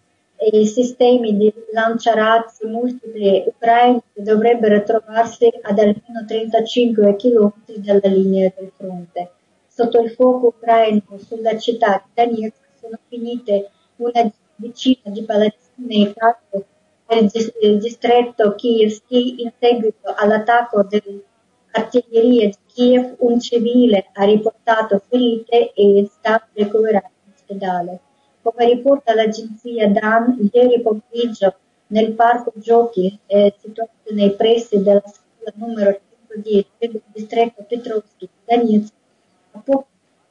i sistemi di lanciarazzi multipli ucraini che dovrebbero trovarsi ad almeno trentacinque chilometri dalla linea del fronte. Sotto il fuoco ucraino sulla città di Donetsk sono finite una decina di palazzine capo del distretto Kievski in seguito all'attacco dell'artiglieria di Kiev. Un civile ha riportato ferite e è stato ricoverato in ospedale. Come riporta l'agenzia D A N, ieri pomeriggio nel parco giochi eh, situato nei pressi della scuola numero centodieci del distretto Petrovski di Donetsk, a pochi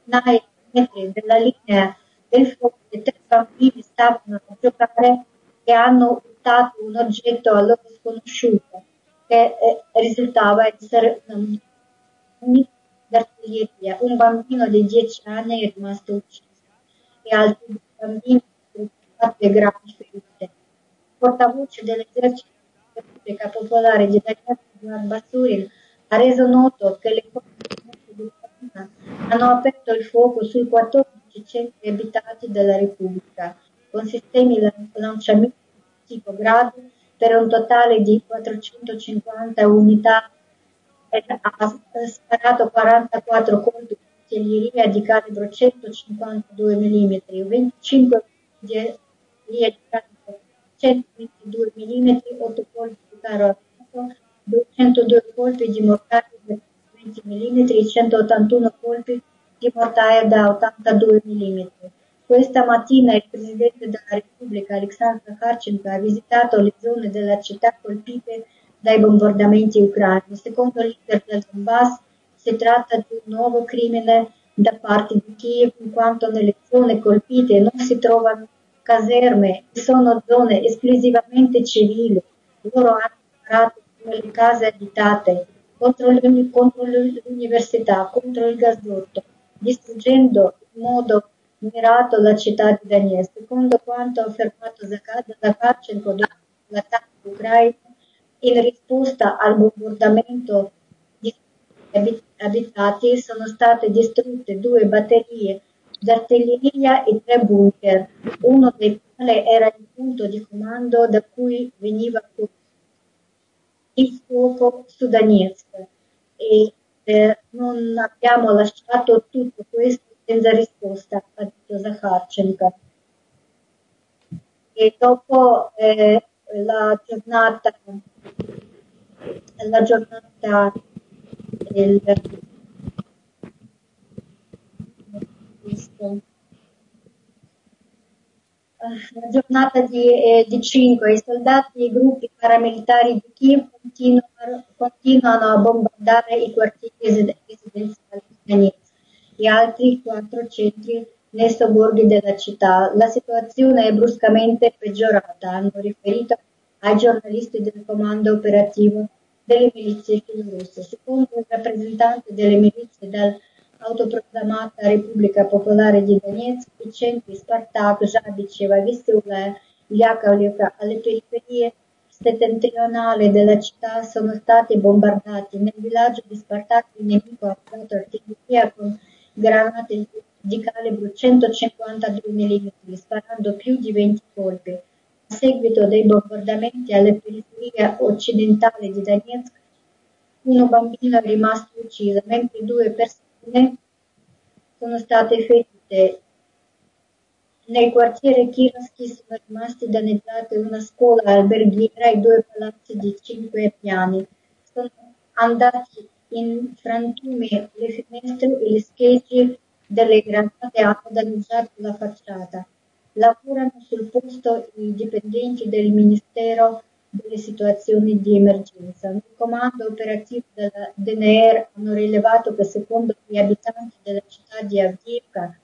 metri dalla linea del fuoco, tre bambini stavano a giocare e hanno urtato un oggetto a loro sconosciuto che eh, risultava essere un un d'artiglieria. Un bambino di dieci anni è rimasto ucciso e altri due bambini sono fatte gravi ferite. Il portavoce dell'esercito della Repubblica Popolare di Donetsk, Vlad Basurin, ha reso noto che le forze di Ucraina hanno aperto il fuoco sui quattordici centri abitati della Repubblica, con sistemi lan- lanciamenti di tipo Grad per un totale di quattrocentocinquanta unità e ha sparato quarantaquattro colpi di artiglieria di calibro centocinquantadue millimetri, venticinque di artiglieria di calibro centoventidue millimetri, otto colpi di carro armato, duecentodue colpi di mortaio da venti millimetri e centottantuno colpi di mortaio da ottantadue millimetri. Questa mattina il Presidente della Repubblica, Alexander Kharchenko, ha visitato le zone della città colpite dai bombardamenti ucraini. Secondo il leader del Donbass si tratta di un nuovo crimine da parte di Kiev, in quanto nelle zone colpite non si trovano caserme, sono zone esclusivamente civili. Loro hanno sparato nelle case abitate, contro, l'uni- contro l'università, contro il gasdotto, distruggendo in modo mirato la città di Donetsk. Secondo quanto affermato da Kharchenko durante l'attacco ucraino, in risposta al bombardamento di abitati sono state distrutte due batterie d'artiglieria e tre bunker, uno dei quali era il punto di comando da cui veniva il fuoco su Donetsk. E eh, non abbiamo lasciato tutto questo senza risposta, ha detto Zakharchenko. E dopo eh, la giornata la giornata del questo, la giornata di, eh, di cinque, i soldati e i gruppi paramilitari di Kiev continuano, continuano a bombardare i quartieri residenziali di Donetsk e altri quattro centri nei sobborghi della città. La situazione è bruscamente peggiorata, hanno riferito ai giornalisti del comando operativo delle milizie filorusse. Secondo il rappresentante delle milizie dell'autoproclamata Repubblica Popolare di Donetsk, i centri Spartak, Žabičeva, Vesiulaya, Yakovlivka alle periferie settentrionali della città sono stati bombardati. Nel villaggio di Spartak il nemico ha usato artiglieria con granate di calibro centocinquantadue millimetri, sparando più di venti colpi. A seguito dei bombardamenti alle periferie occidentali di Donetsk, un bambino è rimasto ucciso, mentre due persone sono state ferite. Nel quartiere Kirovsky sono rimasti danneggiati una scuola alberghiera e due palazzi di cinque piani. Sono andati in frantumi le finestre e le schegge delle granate hanno danneggiato la facciata. Lavorano sul posto i dipendenti del Ministero delle situazioni di emergenza. Nel comando operativo della D N R hanno rilevato che secondo gli abitanti della città di Avdiivka,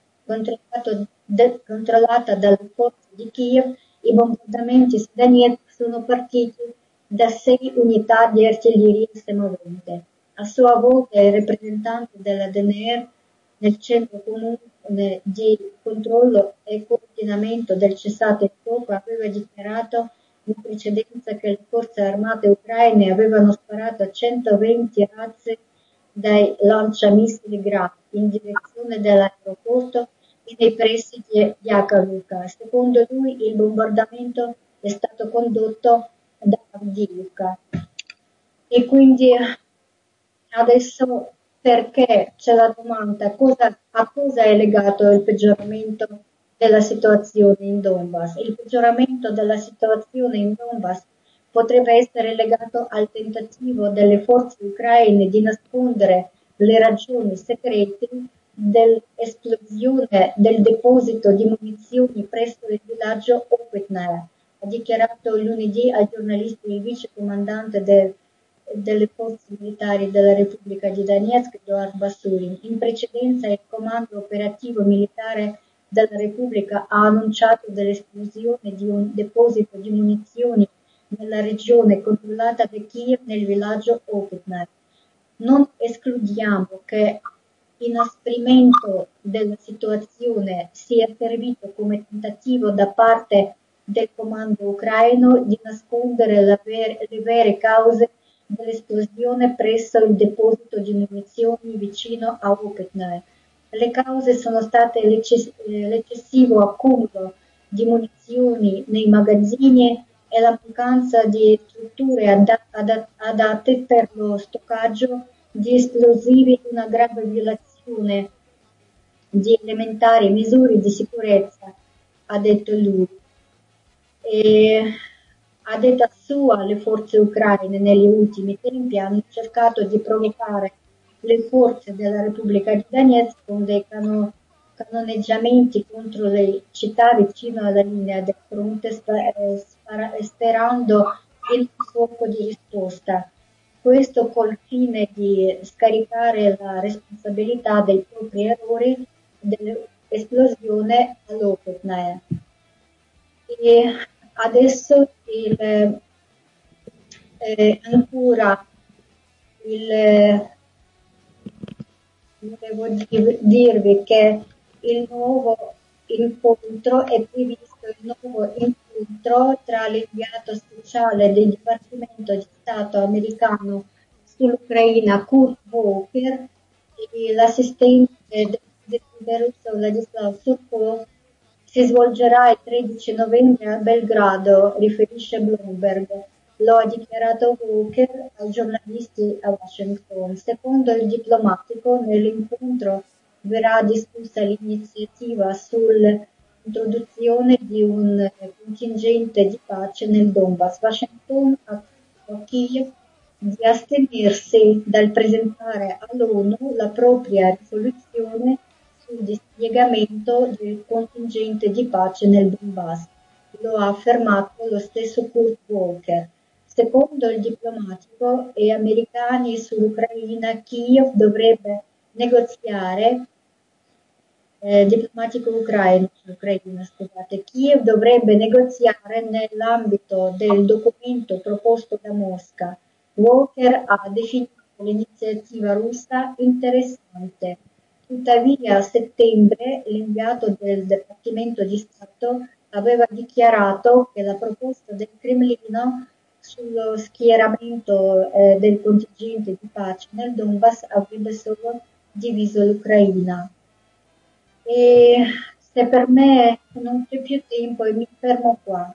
controllata dalle forze di Kiev, i bombardamenti su Donetsk sono partiti da sei unità di artiglieria semovente. A sua volta il rappresentante della D N R nel centro comune di controllo e coordinamento del cessate il fuoco aveva dichiarato in precedenza che le forze armate ucraine avevano sparato a centoventi razzi dai lanciamissili Grad in direzione dell'aeroporto e nei pressi di Yakavivka. Secondo lui il bombardamento è stato condotto da Avdiivka. E quindi adesso, perché c'è la domanda cosa, a cosa è legato il peggioramento della situazione in Donbass? Il peggioramento della situazione in Donbass potrebbe essere legato al tentativo delle forze ucraine di nascondere le ragioni segrete dell'esplosione del deposito di munizioni presso il villaggio Opetnaya, ha dichiarato lunedì ai giornalisti il vice comandante del delle forze militari della Repubblica di Donetsk, Eduard Basurin. In precedenza il comando operativo militare della Repubblica ha annunciato dell'esplosione di un deposito di munizioni nella regione controllata da Kiev nel villaggio Opetnaya. Non escludiamo che l'inasprimento della situazione sia servito come tentativo da parte del comando ucraino di nascondere la ver- le vere cause dell'esplosione presso il deposito di munizioni vicino a Opetnaya. Le cause sono state l'ecce- l'eccessivo accumulo di munizioni nei magazzini e la mancanza di strutture ad- ad- adatte per lo stoccaggio di esplosivi, una grave violazione di elementari misure di sicurezza, ha detto lui. E a detta sua, le forze ucraine negli ultimi tempi hanno cercato di provocare le forze della Repubblica di Donetsk con dei cano- cannoneggiamenti contro le città vicino alla linea del fronte, spa- eh, spara- sperando in un fuoco di risposta. Questo col fine di scaricare la responsabilità dei propri errori dell'esplosione all'Opetnaya. E adesso il, eh, ancora il, volevo dir- dirvi che il nuovo incontro è previsto il nuovo incontro tra l'inviato speciale del Dipartimento di Stato americano sull'Ucraina Kurt Volker e l'assistente del presidente russo Vladislav Surkov. Si svolgerà il tredici novembre a Belgrado, riferisce Bloomberg. Lo ha dichiarato Walker ai giornalisti a Washington. Secondo il diplomatico, nell'incontro verrà discussa l'iniziativa sull'introduzione di un contingente di pace nel Donbass. Washington ha chiesto a Kiev di astenersi dal presentare all'ONU la propria risoluzione sul dispiegamento del contingente di pace nel Donbass. Lo ha affermato lo stesso Kurt Volker. Secondo il diplomatico e americani sull'Ucraina, Kiev dovrebbe negoziare eh, diplomatico ucraino sull'Ucraina, scusate, Kiev dovrebbe negoziare nell'ambito del documento proposto da Mosca. Volker ha definito l'iniziativa russa interessante. Tuttavia a settembre l'inviato del Dipartimento di Stato aveva dichiarato che la proposta del Cremlino sullo schieramento eh, del contingente di pace nel Donbass avrebbe solo diviso l'Ucraina. E se per me non c'è più tempo e mi fermo qua.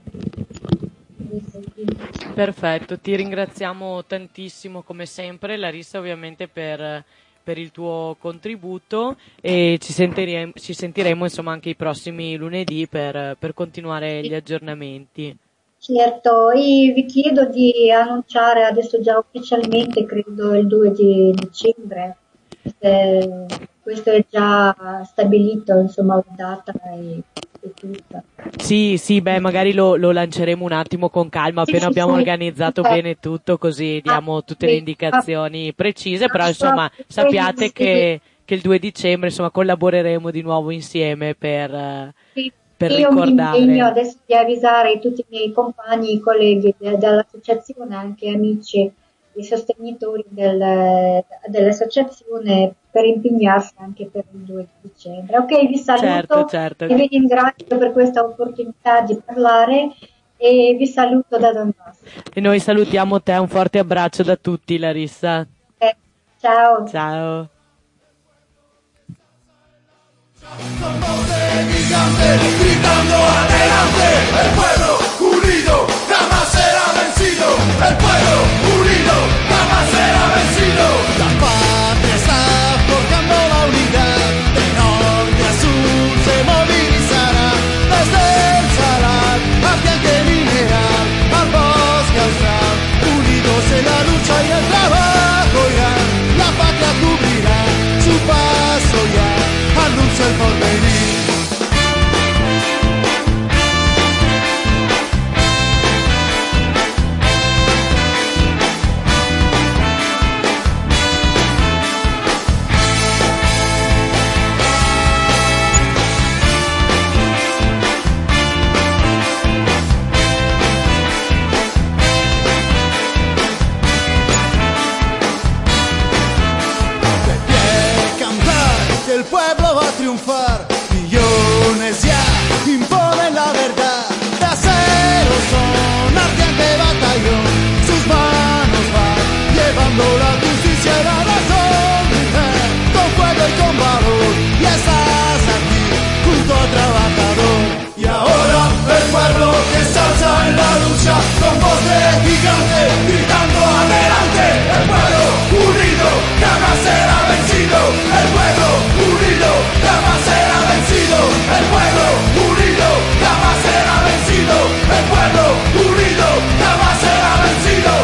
Perfetto, ti ringraziamo tantissimo come sempre Larissa, ovviamente per per il tuo contributo, e ci sentiremo, ci sentiremo insomma anche i prossimi lunedì per, per continuare gli aggiornamenti. Certo, e vi chiedo di annunciare adesso già ufficialmente, credo il due di dicembre, eh, questo è già stabilito, insomma, la data e, e tutto. Sì, sì, beh, magari lo, lo lanceremo un attimo con calma, Sì, appena sì, abbiamo sì. organizzato Eh. bene tutto, così diamo tutte le sì. indicazioni precise, però Ah, insomma sì. sappiate Sì. che, che il due dicembre insomma collaboreremo di nuovo insieme per, eh, Sì. per Io mi impegno ricordare. adesso di avvisare tutti i miei compagni, i colleghi de- dell'associazione, anche amici e sostenitori del- dell'associazione per impegnarsi anche per il due di dicembre. Ok, vi saluto Certo, certo. e vi ringrazio per questa opportunità di parlare e vi saluto da Donbass. E noi salutiamo te, un forte abbraccio da tutti, Larissa. Eh, ciao. Ciao. Gritando adelante, el pueblo unido jamás será vencido, el pueblo unido jamás será vencido. La patria está forjando la unidad, de norte a sur se movilizará, desde el Salar hacia el mineral, al bosque austral, unidos en la lucha y el trabajo irán, la patria cubrirá su paso ya, anuncia el porvenir. El pueblo va a triunfar, millones ya imponen la verdad, de acero son ardiente batallón, sus manos van llevando la justicia y la razón, mujer, con fuego y con valor, y estás aquí junto al trabajador. Y ahora el pueblo que se alza en la lucha, con voz de gigante, gritando adelante, el pueblo unido jamás será vencido, el pueblo unido jamás será vencido, el pueblo unido jamás será vencido, el pueblo unido jamás será vencido.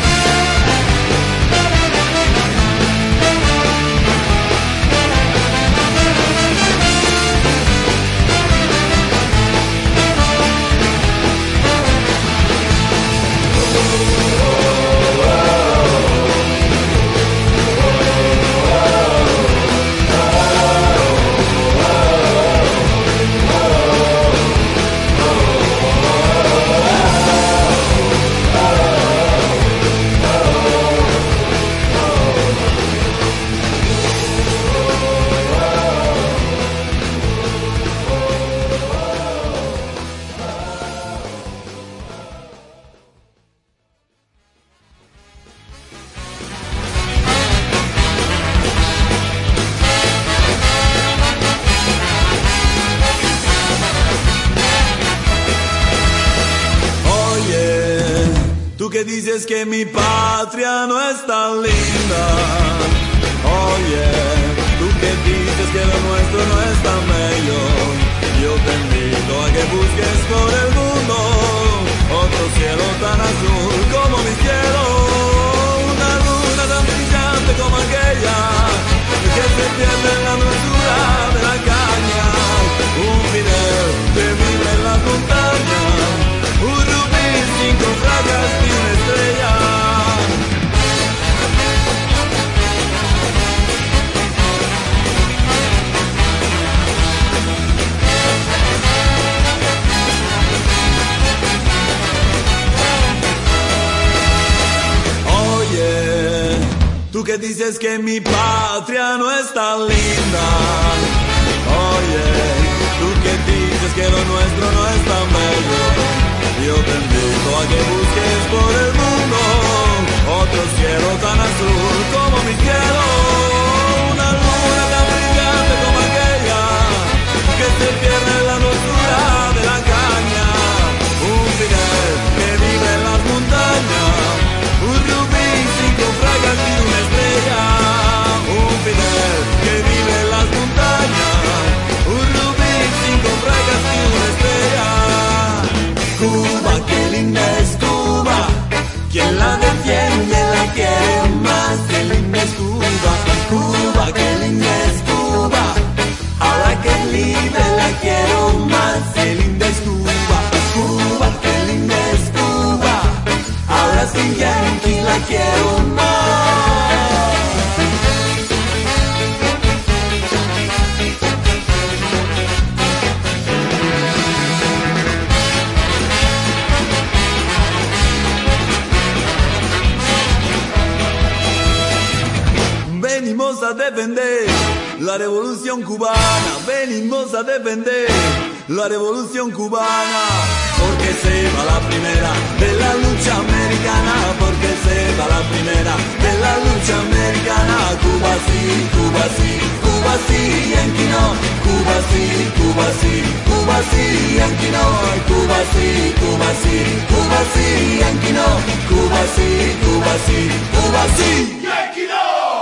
Tú que dices que mi patria no es tan linda, oye, tú que dices que lo nuestro no es tan bello, yo te invito a que busques por el mundo otro cielo tan azul como mi cielo, una luna tan brillante como aquella que se pierde en la dulzura de la caña, un Fidel que vive en las montañas, un rubí cinco rayas y una estrella. Oye, tú que dices que mi patria no es tan linda, oye, tú que dices que lo nuestro no es tan bello, yo te invito a que busques por el mundo otro cielo tan azul como mi cielo, una luna tan brillante como aquella que se pierde en la dulzura de la caña, un Fidel que vive en las montañas, un rubí cinco fragas y una estrella, un Fidel que vive en las montañas, un rubí cinco fragas y una estrella. Cuba, qué linda Quien la defiende la quiere más. Qué linda es Cuba, Cuba, qué linda es Cuba. Ahora que es libre la quiero más. Qué linda es Cuba, Cuba, qué linda es Cuba. Ahora sin Yankee la quiero más. Venimos a defender la revolución cubana, venimos a defender la revolución cubana, porque se va la primera de la lucha americana, porque se va la primera de la lucha americana. Cuba sí, Cuba sí, Cuba sí, Yankee no. Cuba sí, Cuba sí, Cuba sí, Yankee no. Cuba sí, Cuba sí, Cuba sí, Yankee no. Cuba sí, Cuba sí, Cuba sí, Yankee no.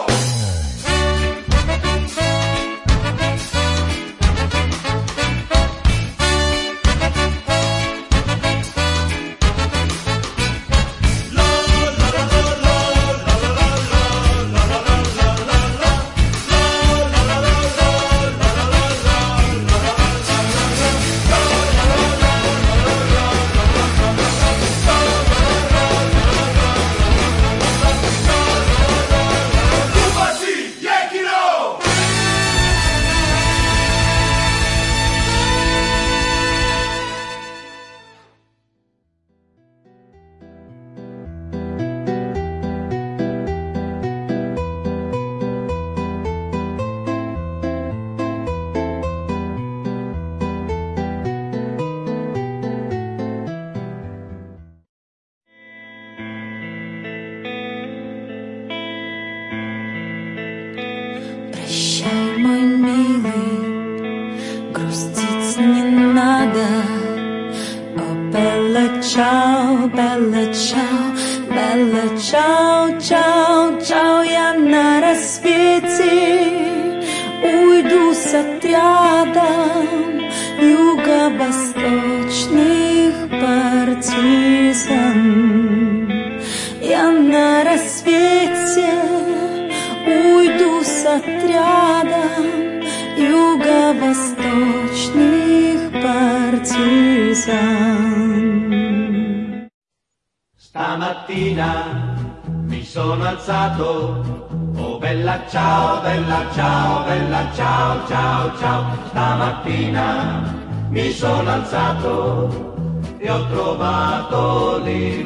Stamattina mi sono alzato, oh bella ciao, bella ciao, bella ciao, ciao, ciao. Stamattina mi sono alzato e ho trovato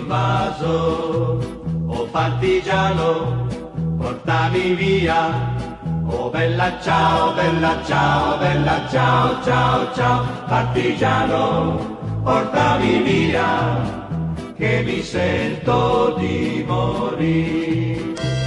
l'invaso. Oh partigiano, portami via, oh bella ciao, bella ciao, bella ciao, ciao, ciao. Partigiano, portami via, che mi sento di morire.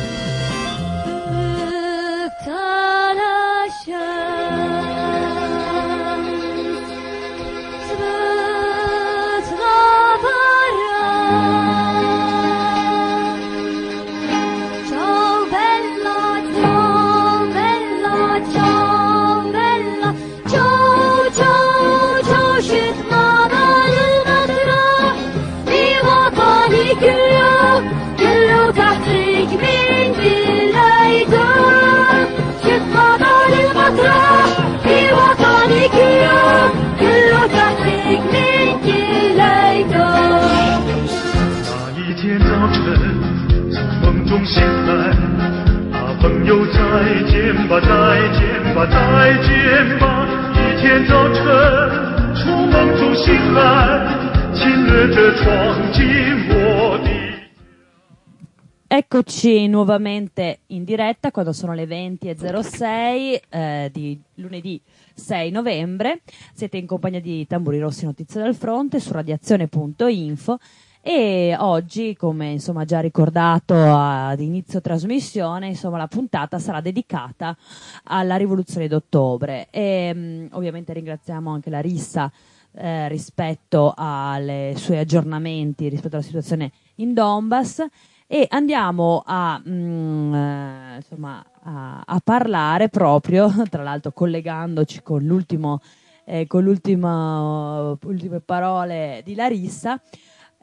Eccoci nuovamente in diretta quando sono le venti e zero sei eh, di lunedì sei novembre. Siete in compagnia di Tamburi Rossi Notizie dal Fronte su radiazione punto info e oggi, come insomma già ricordato ad inizio trasmissione, insomma la puntata sarà dedicata alla rivoluzione d'ottobre e mh, ovviamente ringraziamo anche Larissa eh, rispetto ai suoi aggiornamenti rispetto alla situazione in Donbass. E andiamo a, mh, eh, insomma, a, a parlare proprio, tra l'altro collegandoci con l'ultimo, eh, con l'ultimo, ultime parole di Larissa,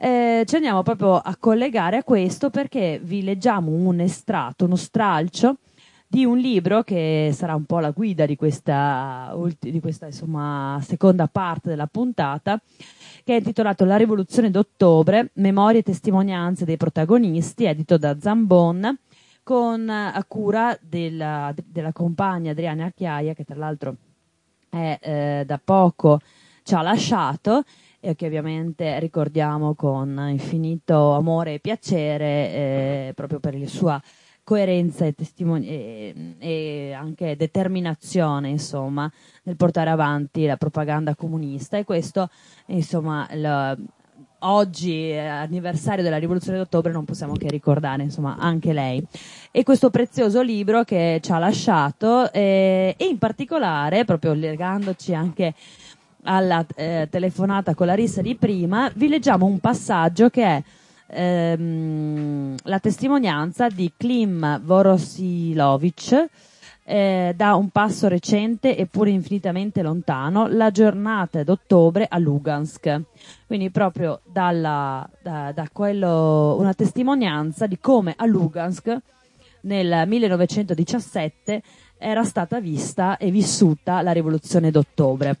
Eh, ci andiamo proprio a collegare a questo perché vi leggiamo un estratto, uno stralcio di un libro che sarà un po' la guida di questa, di questa insomma, seconda parte della puntata, che è intitolato La rivoluzione d'ottobre, memorie e testimonianze dei protagonisti, edito da Zambon, con a cura della, della compagna Adriana Acchiaia, che tra l'altro è eh, da poco ci ha lasciato, e che ovviamente ricordiamo con infinito amore e piacere, eh, proprio per la sua coerenza e, testimoni- e, e anche determinazione, insomma, nel portare avanti la propaganda comunista. E questo, insomma, il, oggi, anniversario della rivoluzione d'ottobre, non possiamo che ricordare, insomma, anche lei. E questo prezioso libro che ci ha lasciato, eh, e in particolare, proprio legandoci anche alla eh, telefonata con Larissa di prima, vi leggiamo un passaggio che è ehm, la testimonianza di Klim Vorosilovic, eh, da un passo recente eppure infinitamente lontano, la giornata d'ottobre a Lugansk. Quindi proprio dalla, da, da quello, una testimonianza di come a Lugansk nel millenovecentodiciassette era stata vista e vissuta la rivoluzione d'ottobre.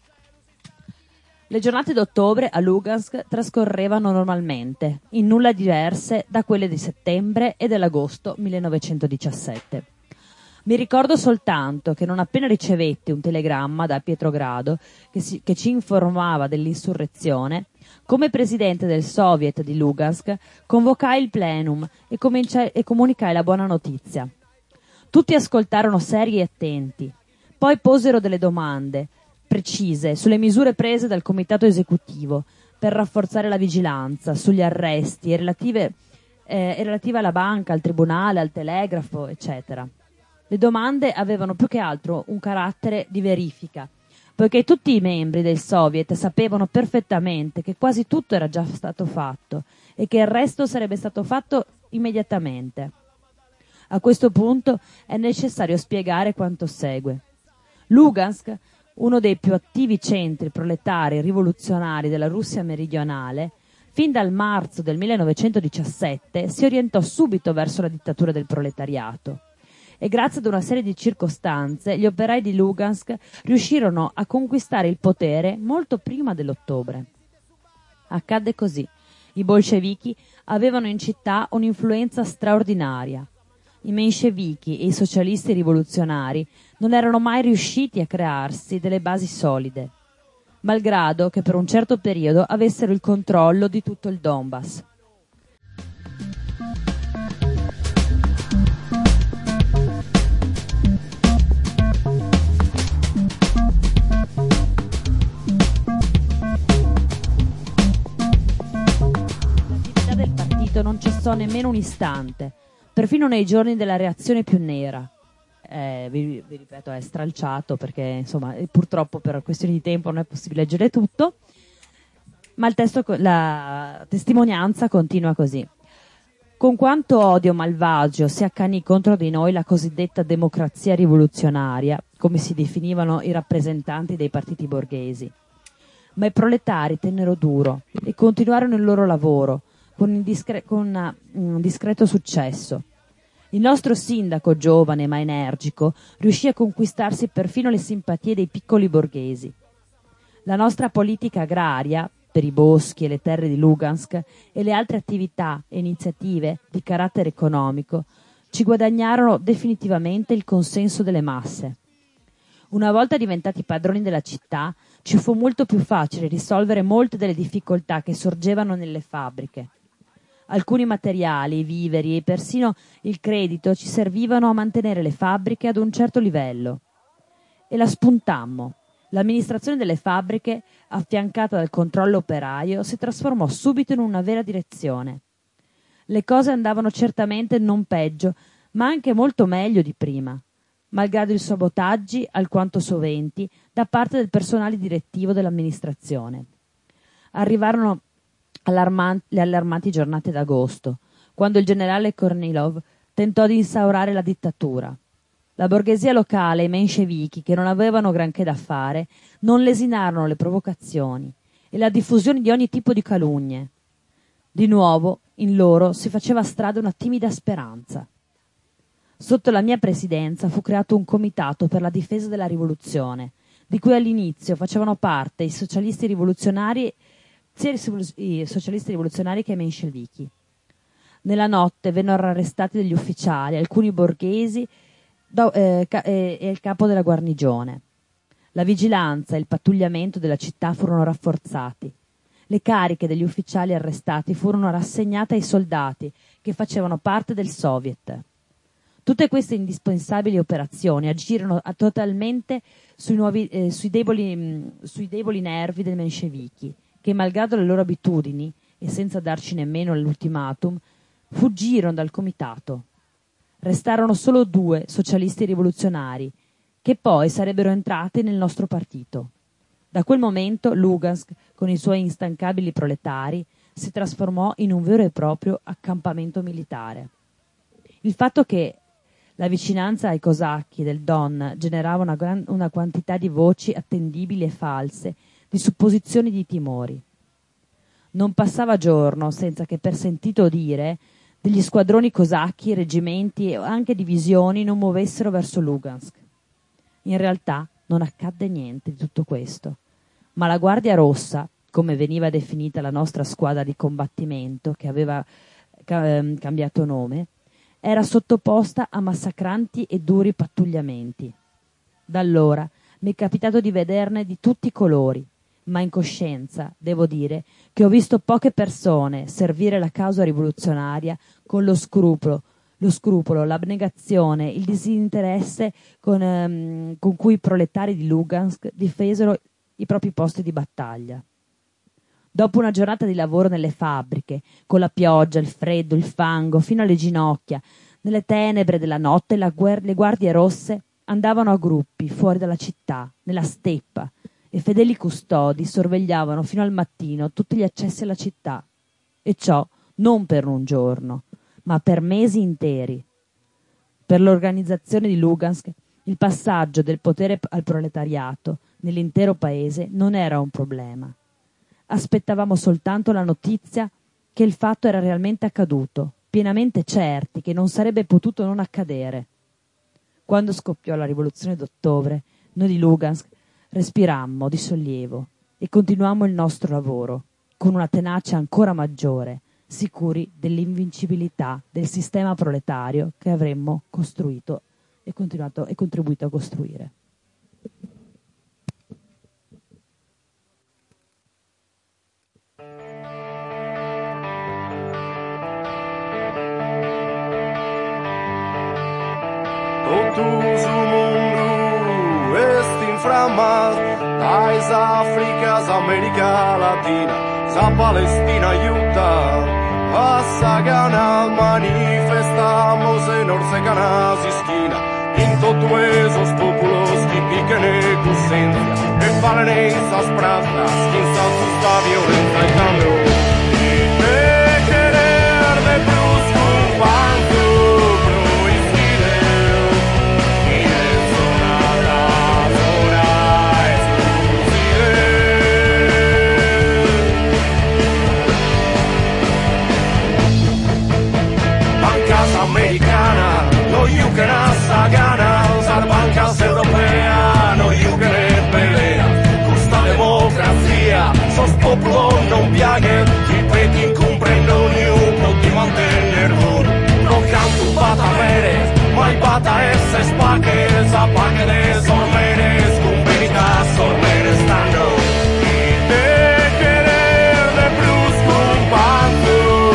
Le giornate d'ottobre a Lugansk trascorrevano normalmente, in nulla diverse da quelle di settembre e dell'agosto millenovecentodiciassette. Mi ricordo soltanto che non appena ricevetti un telegramma da Pietrogrado che, si, che ci informava dell'insurrezione, come presidente del Soviet di Lugansk convocai il plenum e, cominciai, e comunicai la buona notizia. Tutti ascoltarono seri e attenti, poi posero delle domande precise sulle misure prese dal comitato esecutivo per rafforzare la vigilanza sugli arresti e relative, eh, e relative alla banca, al tribunale, al telegrafo, eccetera. Le domande avevano più che altro un carattere di verifica, poiché tutti i membri del Soviet sapevano perfettamente che quasi tutto era già stato fatto e che il resto sarebbe stato fatto immediatamente. A questo punto è necessario spiegare quanto segue. Lugansk, uno dei più attivi centri proletari rivoluzionari della Russia meridionale, fin dal marzo del millenovecentodiciassette si orientò subito verso la dittatura del proletariato e grazie ad una serie di circostanze gli operai di Lugansk riuscirono a conquistare il potere molto prima dell'ottobre. Accadde così. I bolscevichi avevano in città un'influenza straordinaria. I menscevichi e i socialisti rivoluzionari non erano mai riusciti a crearsi delle basi solide, malgrado che per un certo periodo avessero il controllo di tutto il Donbass. L'attività del partito non cessò nemmeno un istante, perfino nei giorni della reazione più nera. Eh, vi, vi ripeto, è stralciato perché insomma purtroppo per questioni di tempo non è possibile leggere tutto, ma il testo, la testimonianza continua così. Con quanto odio malvagio si accanì contro di noi la cosiddetta democrazia rivoluzionaria, come si definivano i rappresentanti dei partiti borghesi. Ma i proletari tennero duro e continuarono il loro lavoro con, indiscre- con una, un discreto successo. Il nostro sindaco, giovane ma energico, riuscì a conquistarsi perfino le simpatie dei piccoli borghesi. La nostra politica agraria, per i boschi e le terre di Lugansk, e le altre attività e iniziative di carattere economico, ci guadagnarono definitivamente il consenso delle masse. Una volta diventati padroni della città, ci fu molto più facile risolvere molte delle difficoltà che sorgevano nelle fabbriche. Alcuni materiali, i viveri e persino il credito ci servivano a mantenere le fabbriche ad un certo livello. E la spuntammo. L'amministrazione delle fabbriche, affiancata dal controllo operaio, si trasformò subito in una vera direzione. Le cose andavano certamente non peggio, ma anche molto meglio di prima, malgrado i sabotaggi alquanto soventi da parte del personale direttivo dell'amministrazione. Arrivarono Allarmanti, le allarmanti giornate d'agosto, quando il generale Kornilov tentò di instaurare la dittatura. La borghesia locale e i menscevichi, che non avevano granché da fare, non lesinarono le provocazioni e la diffusione di ogni tipo di calunnie. Di nuovo in loro si faceva strada una timida speranza. Sotto la mia presidenza fu creato un comitato per la difesa della rivoluzione, di cui all'inizio facevano parte i socialisti rivoluzionari, sia i socialisti rivoluzionari che i menscevichi. Nella notte vennero arrestati degli ufficiali, alcuni borghesi do, eh, ca- eh, e il capo della guarnigione. La vigilanza e il pattugliamento della città furono rafforzati. Le cariche degli ufficiali arrestati furono rassegnate ai soldati che facevano parte del Soviet. Tutte queste indispensabili operazioni agirono totalmente sui, nuovi, eh, sui, deboli, mh, sui deboli nervi dei menscevichi, che malgrado le loro abitudini, e senza darci nemmeno l'ultimatum, fuggirono dal comitato. Restarono solo due socialisti rivoluzionari, che poi sarebbero entrati nel nostro partito. Da quel momento Lugansk, con i suoi instancabili proletari, si trasformò in un vero e proprio accampamento militare. Il fatto che la vicinanza ai cosacchi del Don generava una, gran, una quantità di voci attendibili e false, di supposizioni e di timori. Non passava giorno senza che, per sentito dire, degli squadroni cosacchi, reggimenti e anche divisioni non muovessero verso Lugansk. In realtà non accadde niente di tutto questo, ma la Guardia Rossa, come veniva definita la nostra squadra di combattimento, che aveva ca- cambiato nome, era sottoposta a massacranti e duri pattugliamenti. Da allora mi è capitato di vederne di tutti i colori, ma in coscienza devo dire che ho visto poche persone servire la causa rivoluzionaria con lo scrupolo, lo scrupolo, l'abnegazione, il disinteresse con, ehm, con cui i proletari di Lugansk difesero i propri posti di battaglia. Dopo una giornata di lavoro nelle fabbriche, con la pioggia, il freddo, il fango, fino alle ginocchia, nelle tenebre della notte, la guer- le guardie rosse andavano a gruppi fuori dalla città, nella steppa, e fedeli custodi sorvegliavano fino al mattino tutti gli accessi alla città, e ciò non per un giorno, ma per mesi interi. Per l'organizzazione di Lugansk, il passaggio del potere al proletariato nell'intero paese non era un problema. Aspettavamo soltanto la notizia che il fatto era realmente accaduto, pienamente certi che non sarebbe potuto non accadere. Quando scoppiò la rivoluzione d'ottobre, noi di Lugansk respirammo di sollievo e continuammo il nostro lavoro con una tenacia ancora maggiore, sicuri dell'invincibilità del sistema proletario che avremmo costruito e continuato e contribuito a costruire. Totuși mundo este inflamat, dais Áfricas, América Latina, sa Palestina, Utah, a Sagana manifestamos en Orsecanas y esquina, en todos esos pueblos que pican ecusencia, que valen esas plazas, que instantes la violencia y cambio, y de querer de brusco un banco. Americana, no yucan a Sagana, usar bancas europeas, no yucan en pelea, justa democracia, sos popolo non viaguen, i peti incomprendono un po' di mantener uno, no canto bata veres, mai bata esse spaques, apague de sormenes, con veritas sormenes stando, y de querer de brusco un bando.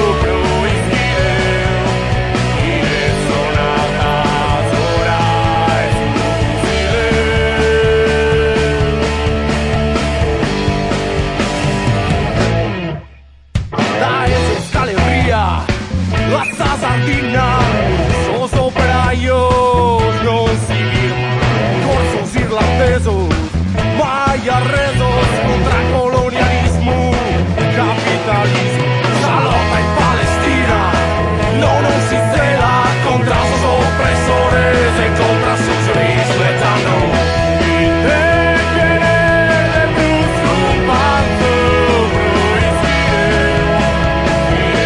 Hasta Sardina, sos operarios non civil, corsos irlandesos, vaya rezos contra colonialismo, capitalismo, salota en Palestina, no nos cela contra sus opresores y contra su jurismo eterno. Y de querer de brusco un bando prohibir, y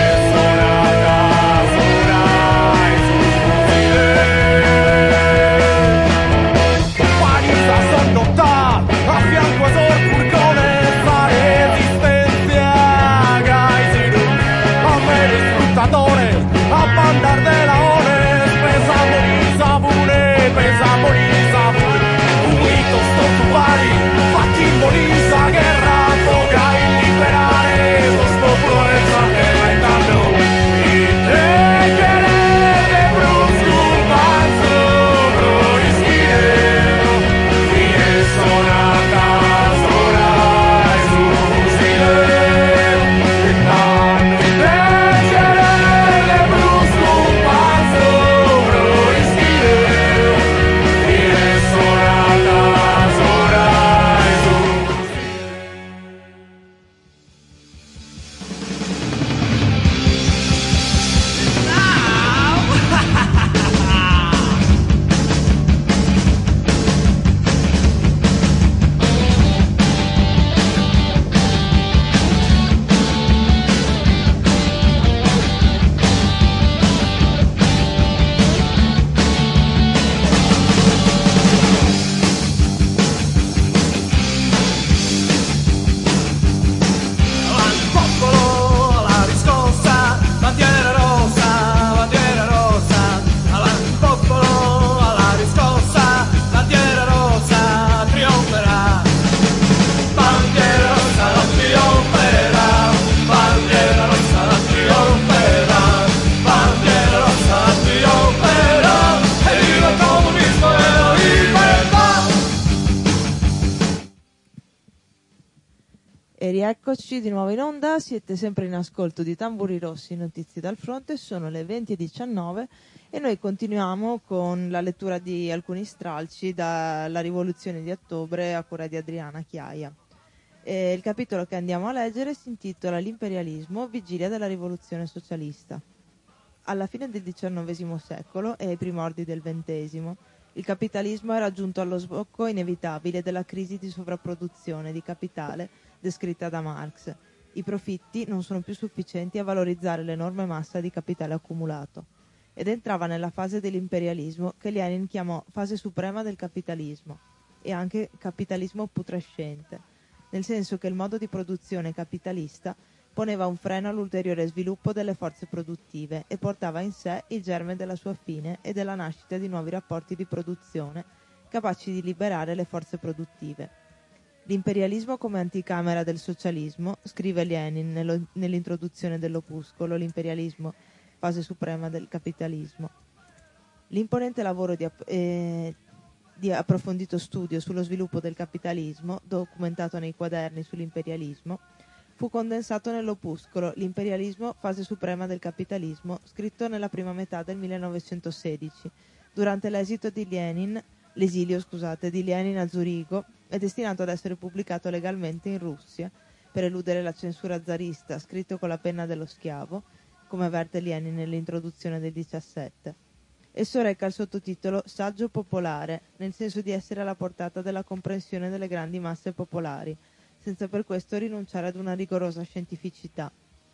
rieccoci di nuovo in onda, siete sempre in ascolto di Tamburi Rossi, notizie dal fronte, sono le venti e diciannove e noi continuiamo con la lettura di alcuni stralci dalla Rivoluzione di Ottobre a cura di Adriana Chiaia. E il capitolo che andiamo a leggere si intitola L'imperialismo, vigilia della rivoluzione socialista. Alla fine del diciannovesimo secolo e ai primordi del ventesimo, il capitalismo era giunto allo sbocco inevitabile della crisi di sovrapproduzione di capitale descritta da Marx. I profitti non sono più sufficienti a valorizzare l'enorme massa di capitale accumulato ed entrava nella fase dell'imperialismo che Lenin chiamò fase suprema del capitalismo e anche capitalismo putrescente, nel senso che il modo di produzione capitalista poneva un freno all'ulteriore sviluppo delle forze produttive e portava in sé il germe della sua fine e della nascita di nuovi rapporti di produzione capaci di liberare le forze produttive. L'imperialismo come anticamera del socialismo, scrive Lenin nello, nell'introduzione dell'opuscolo L'imperialismo, fase suprema del capitalismo. L'imponente lavoro di, eh, di approfondito studio sullo sviluppo del capitalismo, documentato nei quaderni sull'imperialismo, fu condensato nell'opuscolo L'imperialismo, fase suprema del capitalismo, scritto nella prima metà del millenovecentosedici, durante l'esito di Lenin, l'esilio scusate, di Lenin a Zurigo, è destinato ad essere pubblicato legalmente in Russia, per eludere la censura zarista, scritto con la penna dello schiavo, come avverte Lenin nell'introduzione del diciassette. Esso reca il sottotitolo Saggio popolare, nel senso di essere alla portata della comprensione delle grandi masse popolari, senza per questo rinunciare ad una rigorosa scientificità.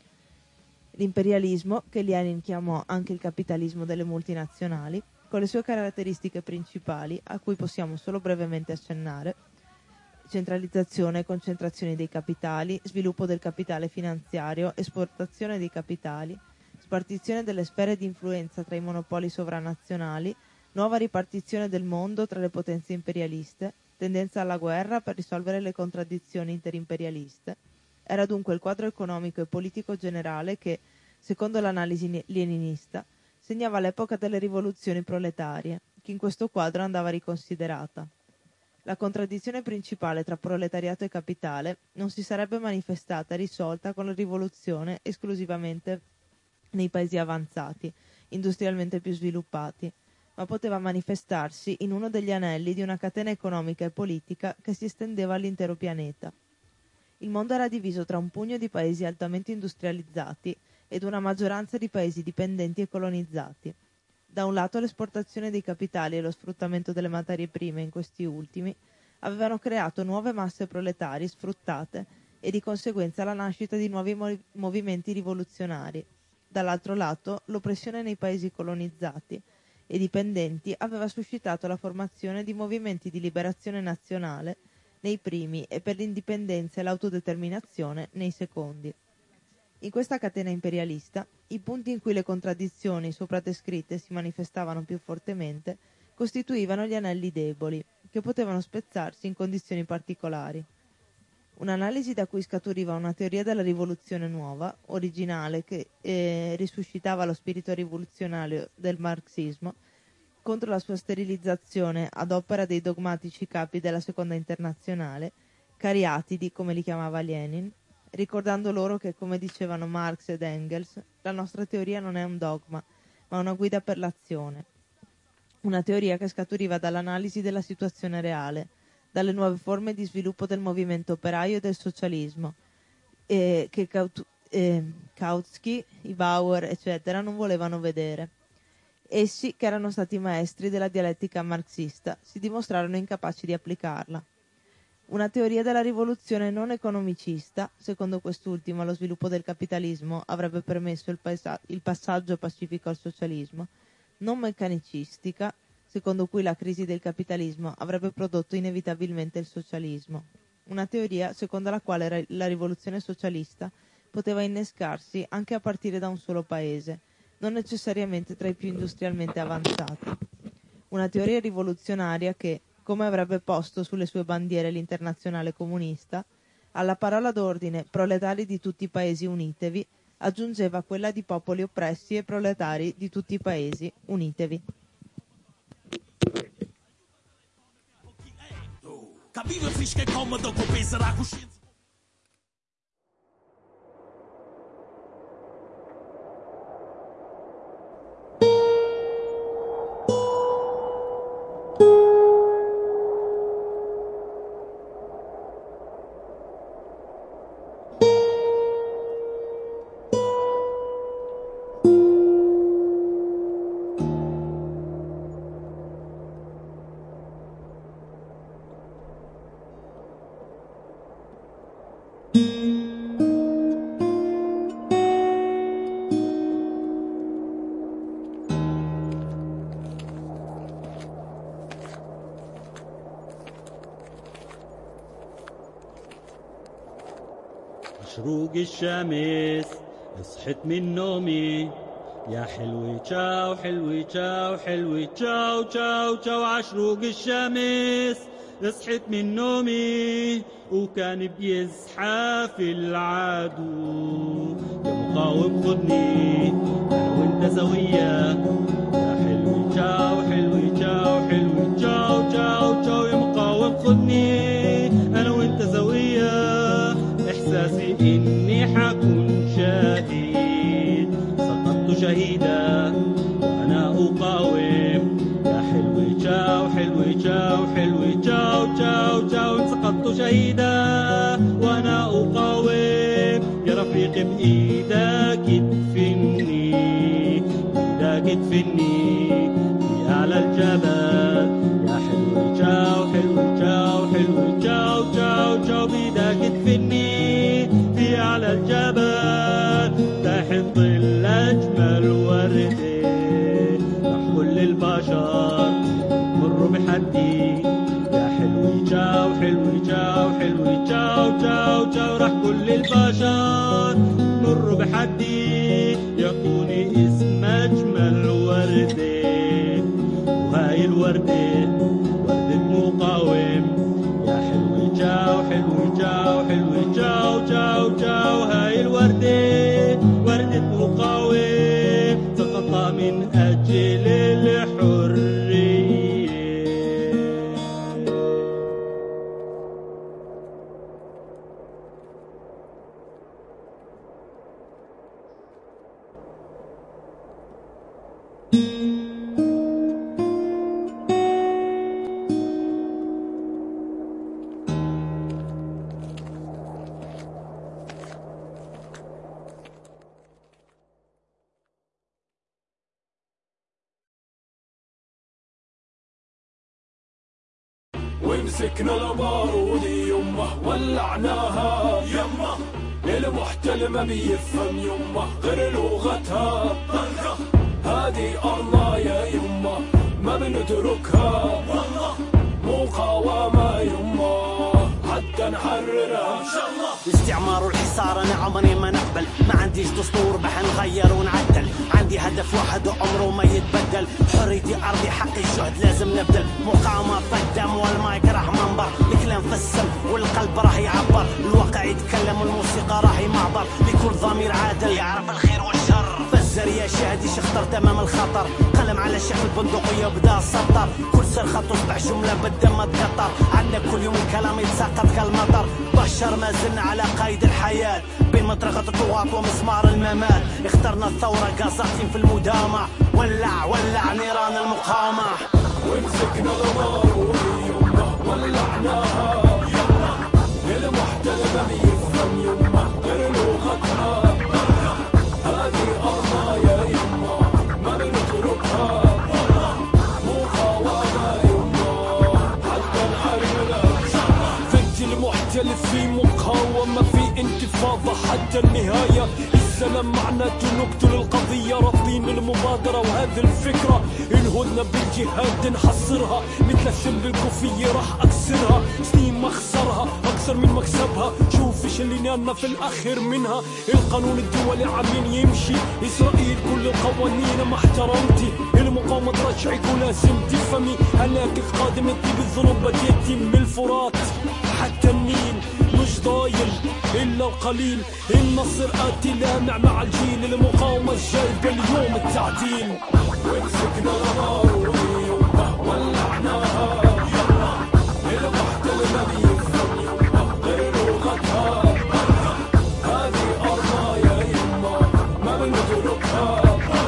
L'imperialismo, che Lenin chiamò anche il capitalismo delle multinazionali, con le sue caratteristiche principali, a cui possiamo solo brevemente accennare: centralizzazione e concentrazione dei capitali, sviluppo del capitale finanziario, esportazione dei capitali, spartizione delle sfere di influenza tra i monopoli sovranazionali, nuova ripartizione del mondo tra le potenze imperialiste, tendenza alla guerra per risolvere le contraddizioni interimperialiste. Era dunque il quadro economico e politico generale che, secondo l'analisi leninista, segnava l'epoca delle rivoluzioni proletarie, che in questo quadro andava riconsiderata. La contraddizione principale tra proletariato e capitale non si sarebbe manifestata e risolta con la rivoluzione esclusivamente nei paesi avanzati, industrialmente più sviluppati, ma poteva manifestarsi in uno degli anelli di una catena economica e politica che si estendeva all'intero pianeta. Il mondo era diviso tra un pugno di paesi altamente industrializzati ed una maggioranza di paesi dipendenti e colonizzati. Da un lato l'esportazione dei capitali e lo sfruttamento delle materie prime in questi ultimi avevano creato nuove masse proletarie sfruttate e di conseguenza la nascita di nuovi mov- movimenti rivoluzionari. Dall'altro lato l'oppressione nei paesi colonizzati e dipendenti aveva suscitato la formazione di movimenti di liberazione nazionale nei primi e per l'indipendenza e l'autodeterminazione nei secondi. In questa catena imperialista, i punti in cui le contraddizioni sopra descritte si manifestavano più fortemente costituivano gli anelli deboli, che potevano spezzarsi in condizioni particolari. Un'analisi da cui scaturiva una teoria della rivoluzione nuova, originale, che eh, risuscitava lo spirito rivoluzionario del marxismo, contro la sua sterilizzazione ad opera dei dogmatici capi della Seconda Internazionale, cariatidi, come li chiamava Lenin, ricordando loro che, come dicevano Marx ed Engels, la nostra teoria non è un dogma, ma una guida per l'azione. Una teoria che scaturiva dall'analisi della situazione reale, dalle nuove forme di sviluppo del movimento operaio e del socialismo, e che Kaut- eh, Kautsky, i Bauer, eccetera, non volevano vedere. Essi, che erano stati maestri della dialettica marxista, si dimostrarono incapaci di applicarla. Una teoria della rivoluzione non economicista, secondo quest'ultima lo sviluppo del capitalismo avrebbe permesso il, paesa- il passaggio pacifico al socialismo, non meccanicistica, secondo cui la crisi del capitalismo avrebbe prodotto inevitabilmente il socialismo. Una teoria secondo la quale la rivoluzione socialista poteva innescarsi anche a partire da un solo paese, non necessariamente tra i più industrialmente avanzati. Una teoria rivoluzionaria che, come avrebbe posto sulle sue bandiere l'Internazionale comunista, alla parola d'ordine proletari di tutti i paesi unitevi, aggiungeva quella di popoli oppressi e proletari di tutti i paesi unitevi. Capire fisch che comodo con pensa la coscienza. عشروق الشمس اصحت من نومي يا حلوي تشاو حلوي تشاو حلوي تشاو تشاو تشاو عشروق الشمس اصحت من نومي وكان بيزحف العدو يا مقاوم خدني انا وانت سوية يا حلوي تشاو حلوي تشاو حلوي تشاو تشاو تشاو يا مقاوم خدني انا وانت سوية احساسي اني حكون شهيد سقطت شهيدا وانا اقاوم يا حلوي تشاو حلوي تشاو حلوي تشاو تشاو تشاو سقطت شهيدا وانا اقاوم يا رفيقي بايدك ادفني بايدك ادفني في اعلى الجبل يا حلوي تشاو حلوي تشاو حلوي تشاو تشاو تشاو بايدك ادفني في اعلى الجبل تحت ظل اجمل ورده راح كل البشر مروا بحدي يا حلوي تشاو حلوي تشاو حلوي تشاو تشاو تشاو راح كل البشر مروا بحدي يعطوني اسم اجمل ورده وهاي الورده وردة مقاوم يا حلوي تشاو حلوي تشاو حلوي تشاو تشاو تشاو هاي الوردة وردة مقاوم سقط من أجل الحرية. ومسكنا البارود يمه ولعناها يمه المحتل ما بيفهم يمه غير لغتها هذه أرضنا يا يمه ما بنتركها مقاومة يمه حتى نحررها إن شاء الله. الاستعمار والحصار انا عمري ما نقبل ما عنديش دستور بح نغير ونعدل عندي هدف واحد وعمره ما يتبدل حريتي ارضي حقي الجهد لازم نبذل مقاومة قدام والمايك راح منبر الكلام في السم والقلب راح يعبر الواقع يتكلم والموسيقى راح معبر لكل ضمير عادل يعرف الخير والشر فزر يا شهدي شخطر تمام الخطر قلم على شكل بندقية وبدا سطر كل صرخة تصبح جملة بالدم تقطر عندنا كل يوم كلام يتساقط كالمطر بشر ما زلنا على قيد الحياة بين مطرقة الطواط ومسمار الممات اخترنا الثورة قاصحين في المدامة ولع ولع نيران المقاومة ومسكنا البارود يمه ولعناها يمه المحتل ما بيفهم يمه غير لغتها هذه أرضنا يا يمه ما بنتركها مقاومة يمه حتى نحررها ضد المحتل في مقاومة في انتفاضة حتى النهاية السلام معناته نقتل القضية رافضين المبادرة وهذه الفكرة الهدنة بالجهاد نحصرها مثل الشمل الكوفية راح أكسرها سنين ما خسرها أكثر من مكسبها شوف إيش اللي نالنا في الأخير منها القانون الدولي عمين يمشي إسرائيل كل القوانين ما احترمتي المقاومة ترجعك ولازم تفهمي هلاكك قادم انتي بالذنوب بديتي من الفرات حتى النيل مش ضايل إلا القليل النصر آتي لامع مع الجيل المقاومة الجايبة اليوم التعديل ومسكنا البارود يمه ولعناها يمه المحتل ما بيفهم يمه غير لغتها هذه أرضنا يا يمه ما بنتركها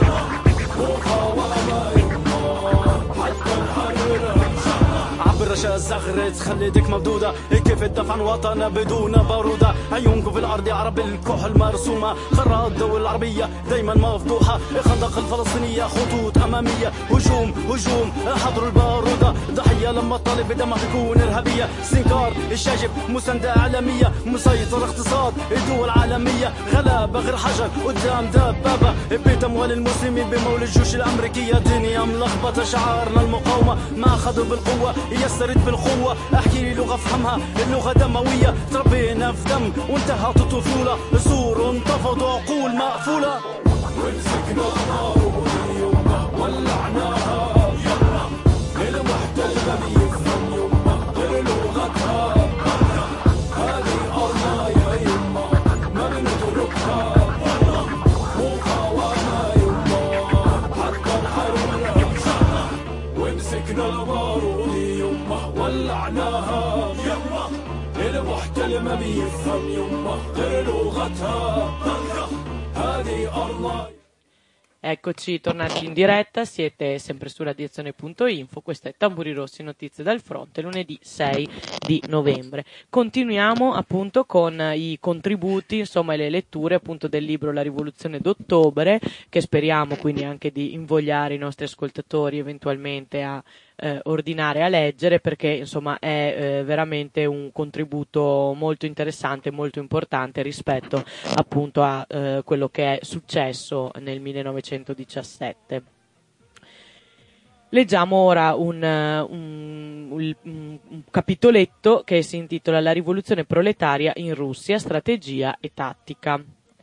مقاومة يمه حتى نحررها عبر رشا زغرت خليدك مبدودة كيف تدافع عن وطن بدون بارودة عيونكم في الأرض عرب الكحل مرسومة خرا الدول العربية دايما مفضوحة خندق الفلسطينية خطوط أمامية هجوم هجوم حضروا البارودة ضحية لما الطالب بدمها تكون إرهابية استنكار الشاجب مساندة عالمية مسيطر اقتصاد الدول العالمية غلابة غير حجر قدام دبابة بيت أموال المسلمين بمول الجيوش الأمريكية دنيا ملخبطة شعارنا المقاومة ما أخذوا بالقوة يسرد بالقوة أحكي لي لغة أفهمها اللغة دموية تربينا في دم وانتهت الطفولة زور انتفض عقول مقفولة ومسكنا النار يما ولعناها يما للوحدة الذي يفهم يما غير لغتها هذه أرضنا يا يما ما بنتركها مقاومة يما حتى نحررها ومسكنا البارود يما ولعناها يما للوحدة ما بيفهم يما غير لغتها هذه أرضنا. Eccoci tornati in diretta, siete sempre su radiazione punto info, questo è Tamburi Rossi, notizie dal fronte, lunedì sei di novembre. Continuiamo appunto con i contributi, insomma le letture appunto del libro La rivoluzione d'ottobre, che speriamo quindi anche di invogliare i nostri ascoltatori eventualmente a eh, ordinare a leggere, perché insomma è eh, veramente un contributo molto interessante, molto importante rispetto appunto a eh, quello che è successo nel millenovecentodiciassette. Leggiamo ora un, un, un, un capitoletto che si intitola La rivoluzione proletaria in Russia, strategia e tattica.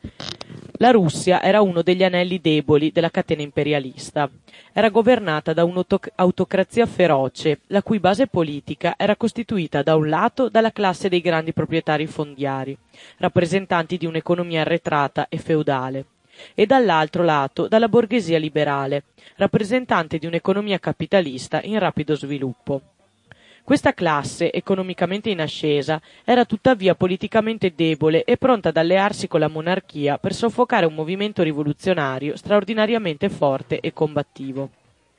La Russia era uno degli anelli deboli della catena imperialista. Era governata da un'autocrazia feroce, la cui base politica era costituita da un lato dalla classe dei grandi proprietari fondiari, rappresentanti di un'economia arretrata e feudale, e dall'altro lato dalla borghesia liberale, rappresentante di un'economia capitalista in rapido sviluppo. Questa classe, economicamente in ascesa, era tuttavia politicamente debole e pronta ad allearsi con la monarchia per soffocare un movimento rivoluzionario straordinariamente forte e combattivo.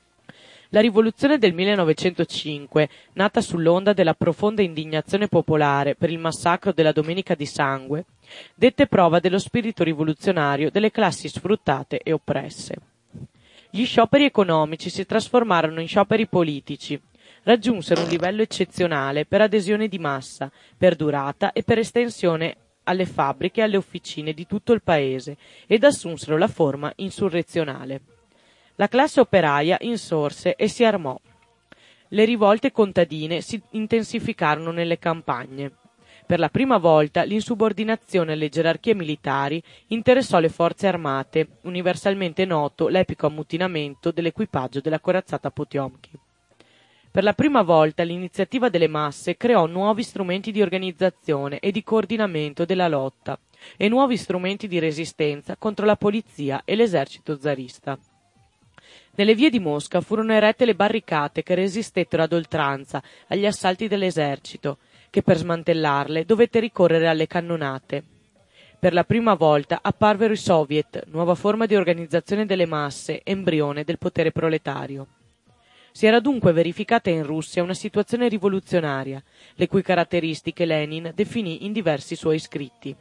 La rivoluzione del millenovecentocinque, nata sull'onda della profonda indignazione popolare per il massacro della Domenica di Sangue, dette prova dello spirito rivoluzionario delle classi sfruttate e oppresse. Gli scioperi economici si trasformarono in scioperi politici, raggiunsero un livello eccezionale per adesione di massa, per durata e per estensione alle fabbriche e alle officine di tutto il paese ed assunsero la forma insurrezionale. La classe operaia insorse e si armò. Le rivolte contadine si intensificarono nelle campagne. Per la prima volta l'insubordinazione alle gerarchie militari interessò le forze armate, universalmente noto l'epico ammutinamento dell'equipaggio della corazzata Potiomkin. Per la prima volta l'iniziativa delle masse creò nuovi strumenti di organizzazione e di coordinamento della lotta e nuovi strumenti di resistenza contro la polizia e l'esercito zarista. Nelle vie di Mosca furono erette le barricate che resistettero ad oltranza agli assalti dell'esercito, che per smantellarle dovette ricorrere alle cannonate. Per la prima volta apparvero i soviet, nuova forma di organizzazione delle masse, embrione del potere proletario. Si era dunque verificata in Russia una situazione rivoluzionaria, le cui caratteristiche Lenin definì in diversi suoi scritti.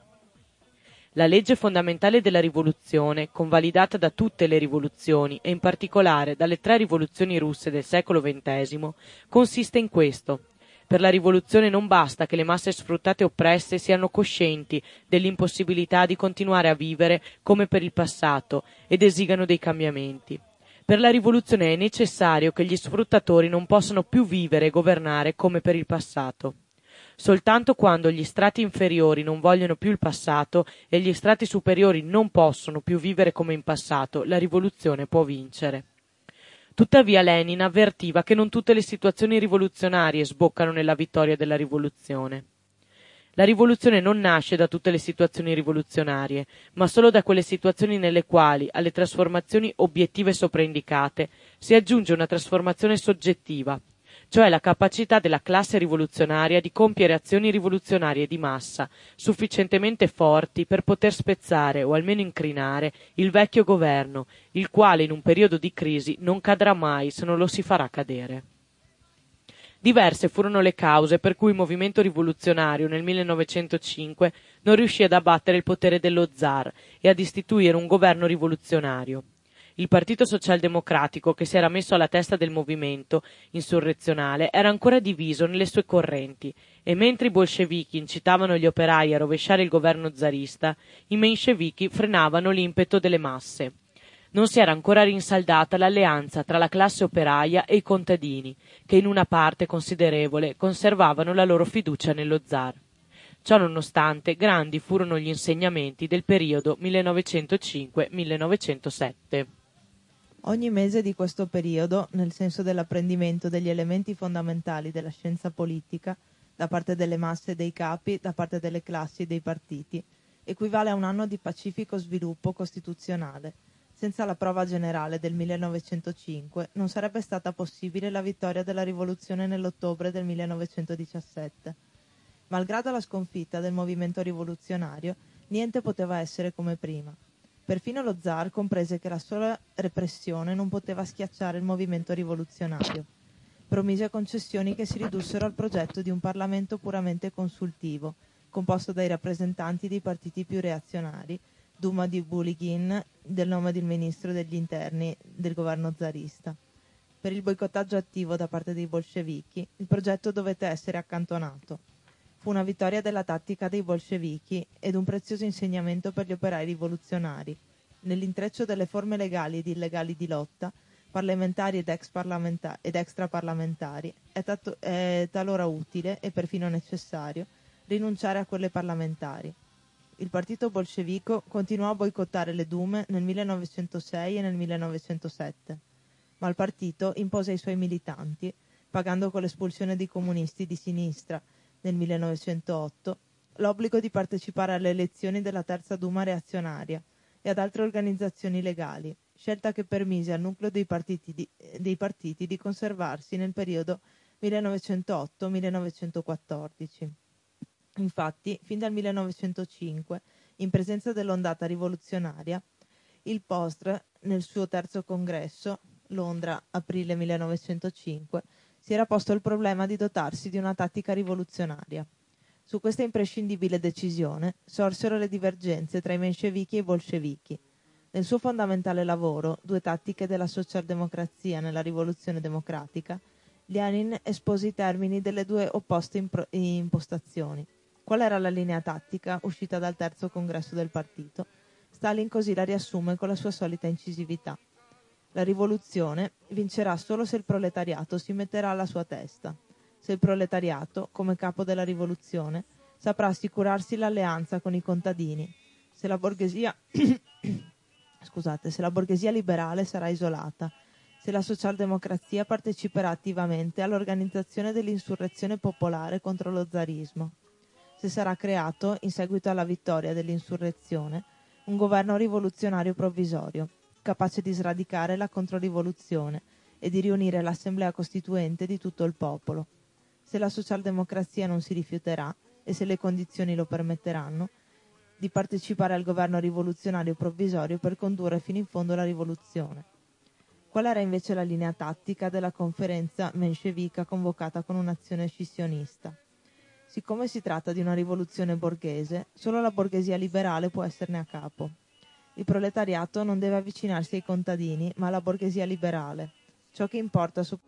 La legge fondamentale della rivoluzione, convalidata da tutte le rivoluzioni e in particolare dalle tre rivoluzioni russe del secolo ventesimo, consiste in questo. Per la rivoluzione non basta che le masse sfruttate e oppresse siano coscienti dell'impossibilità di continuare a vivere come per il passato ed esigano dei cambiamenti. Per la rivoluzione è necessario che gli sfruttatori non possano più vivere e governare come per il passato. Soltanto quando gli strati inferiori non vogliono più il passato e gli strati superiori non possono più vivere come in passato, la rivoluzione può vincere. Tuttavia Lenin avvertiva che non tutte le situazioni rivoluzionarie sboccano nella vittoria della rivoluzione. La rivoluzione non nasce da tutte le situazioni rivoluzionarie, ma solo da quelle situazioni nelle quali, alle trasformazioni obiettive sopraindicate, si aggiunge una trasformazione soggettiva, cioè la capacità della classe rivoluzionaria di compiere azioni rivoluzionarie di massa, sufficientemente forti per poter spezzare o almeno incrinare il vecchio governo, il quale in un periodo di crisi non cadrà mai se non lo si farà cadere. Diverse furono le cause per cui il movimento rivoluzionario nel millenovecentocinque non riuscì ad abbattere il potere dello zar e ad istituire un governo rivoluzionario. Il Partito Socialdemocratico, che si era messo alla testa del movimento insurrezionale, era ancora diviso nelle sue correnti e mentre i bolscevichi incitavano gli operai a rovesciare il governo zarista, i menscevichi frenavano l'impeto delle masse. Non si era ancora rinsaldata l'alleanza tra la classe operaia e i contadini, che in una parte considerevole conservavano la loro fiducia nello zar. Ciò nonostante, grandi furono gli insegnamenti del periodo millenovecentocinque millenovecentosette. Ogni mese di questo periodo, nel senso dell'apprendimento degli elementi fondamentali della scienza politica, da parte delle masse e dei capi, da parte delle classi e dei partiti, equivale a un anno di pacifico sviluppo costituzionale. Senza la prova generale del millenovecentocinque non sarebbe stata possibile la vittoria della rivoluzione nell'ottobre del millenovecentodiciassette. Malgrado la sconfitta del movimento rivoluzionario, niente poteva essere come prima. Perfino lo zar comprese che la sola repressione non poteva schiacciare il movimento rivoluzionario. Promise concessioni che si ridussero al progetto di un Parlamento puramente consultivo, composto dai rappresentanti dei partiti più reazionari, Duma di Buligin, del nome del ministro degli interni del governo zarista. Per il boicottaggio attivo da parte dei bolscevichi, il progetto dovette essere accantonato. Fu una vittoria della tattica dei bolscevichi ed un prezioso insegnamento per gli operai rivoluzionari. Nell'intreccio delle forme legali ed illegali di lotta, parlamentari ed, ex parlamenta- ed extraparlamentari, è, tato- è talora utile e perfino necessario rinunciare a quelle parlamentari. Il partito bolscevico continuò a boicottare le Dume nel millenovecentosei e nel millenovecentosette, ma il partito impose ai suoi militanti, pagando con l'espulsione dei comunisti di sinistra nel millenovecentootto, l'obbligo di partecipare alle elezioni della terza Duma reazionaria e ad altre organizzazioni legali, scelta che permise al nucleo dei partiti di, dei partiti di conservarsi nel periodo millenovecentootto millenovecentoquattordici. Infatti, fin dal millenovecentocinque, in presenza dell'ondata rivoluzionaria, il P O S R, nel suo terzo congresso, Londra, aprile millenovecentocinque, si era posto il problema di dotarsi di una tattica rivoluzionaria. Su questa imprescindibile decisione sorsero le divergenze tra i menscevichi e i bolscevichi. Nel suo fondamentale lavoro, Due tattiche della socialdemocrazia nella rivoluzione democratica, Lenin espose i termini delle due opposte impro- impostazioni. Qual era la linea tattica uscita dal terzo congresso del partito? Stalin così la riassume con la sua solita incisività. La rivoluzione vincerà solo se il proletariato si metterà alla sua testa. Se il proletariato, come capo della rivoluzione, saprà assicurarsi l'alleanza con i contadini. Se la borghesia scusate, se la borghesia liberale sarà isolata, se la socialdemocrazia parteciperà attivamente all'organizzazione dell'insurrezione popolare contro lo zarismo, se sarà creato, in seguito alla vittoria dell'insurrezione, un governo rivoluzionario provvisorio, capace di sradicare la controrivoluzione e di riunire l'assemblea costituente di tutto il popolo. Se la socialdemocrazia non si rifiuterà, e se le condizioni lo permetteranno, di partecipare al governo rivoluzionario provvisorio per condurre fino in fondo la rivoluzione. Qual era invece la linea tattica della conferenza menscevica convocata con un'azione scissionista? Siccome si tratta di una rivoluzione borghese, solo la borghesia liberale può esserne a capo. Il proletariato non deve avvicinarsi ai contadini, ma alla borghesia liberale. Ciò che importa su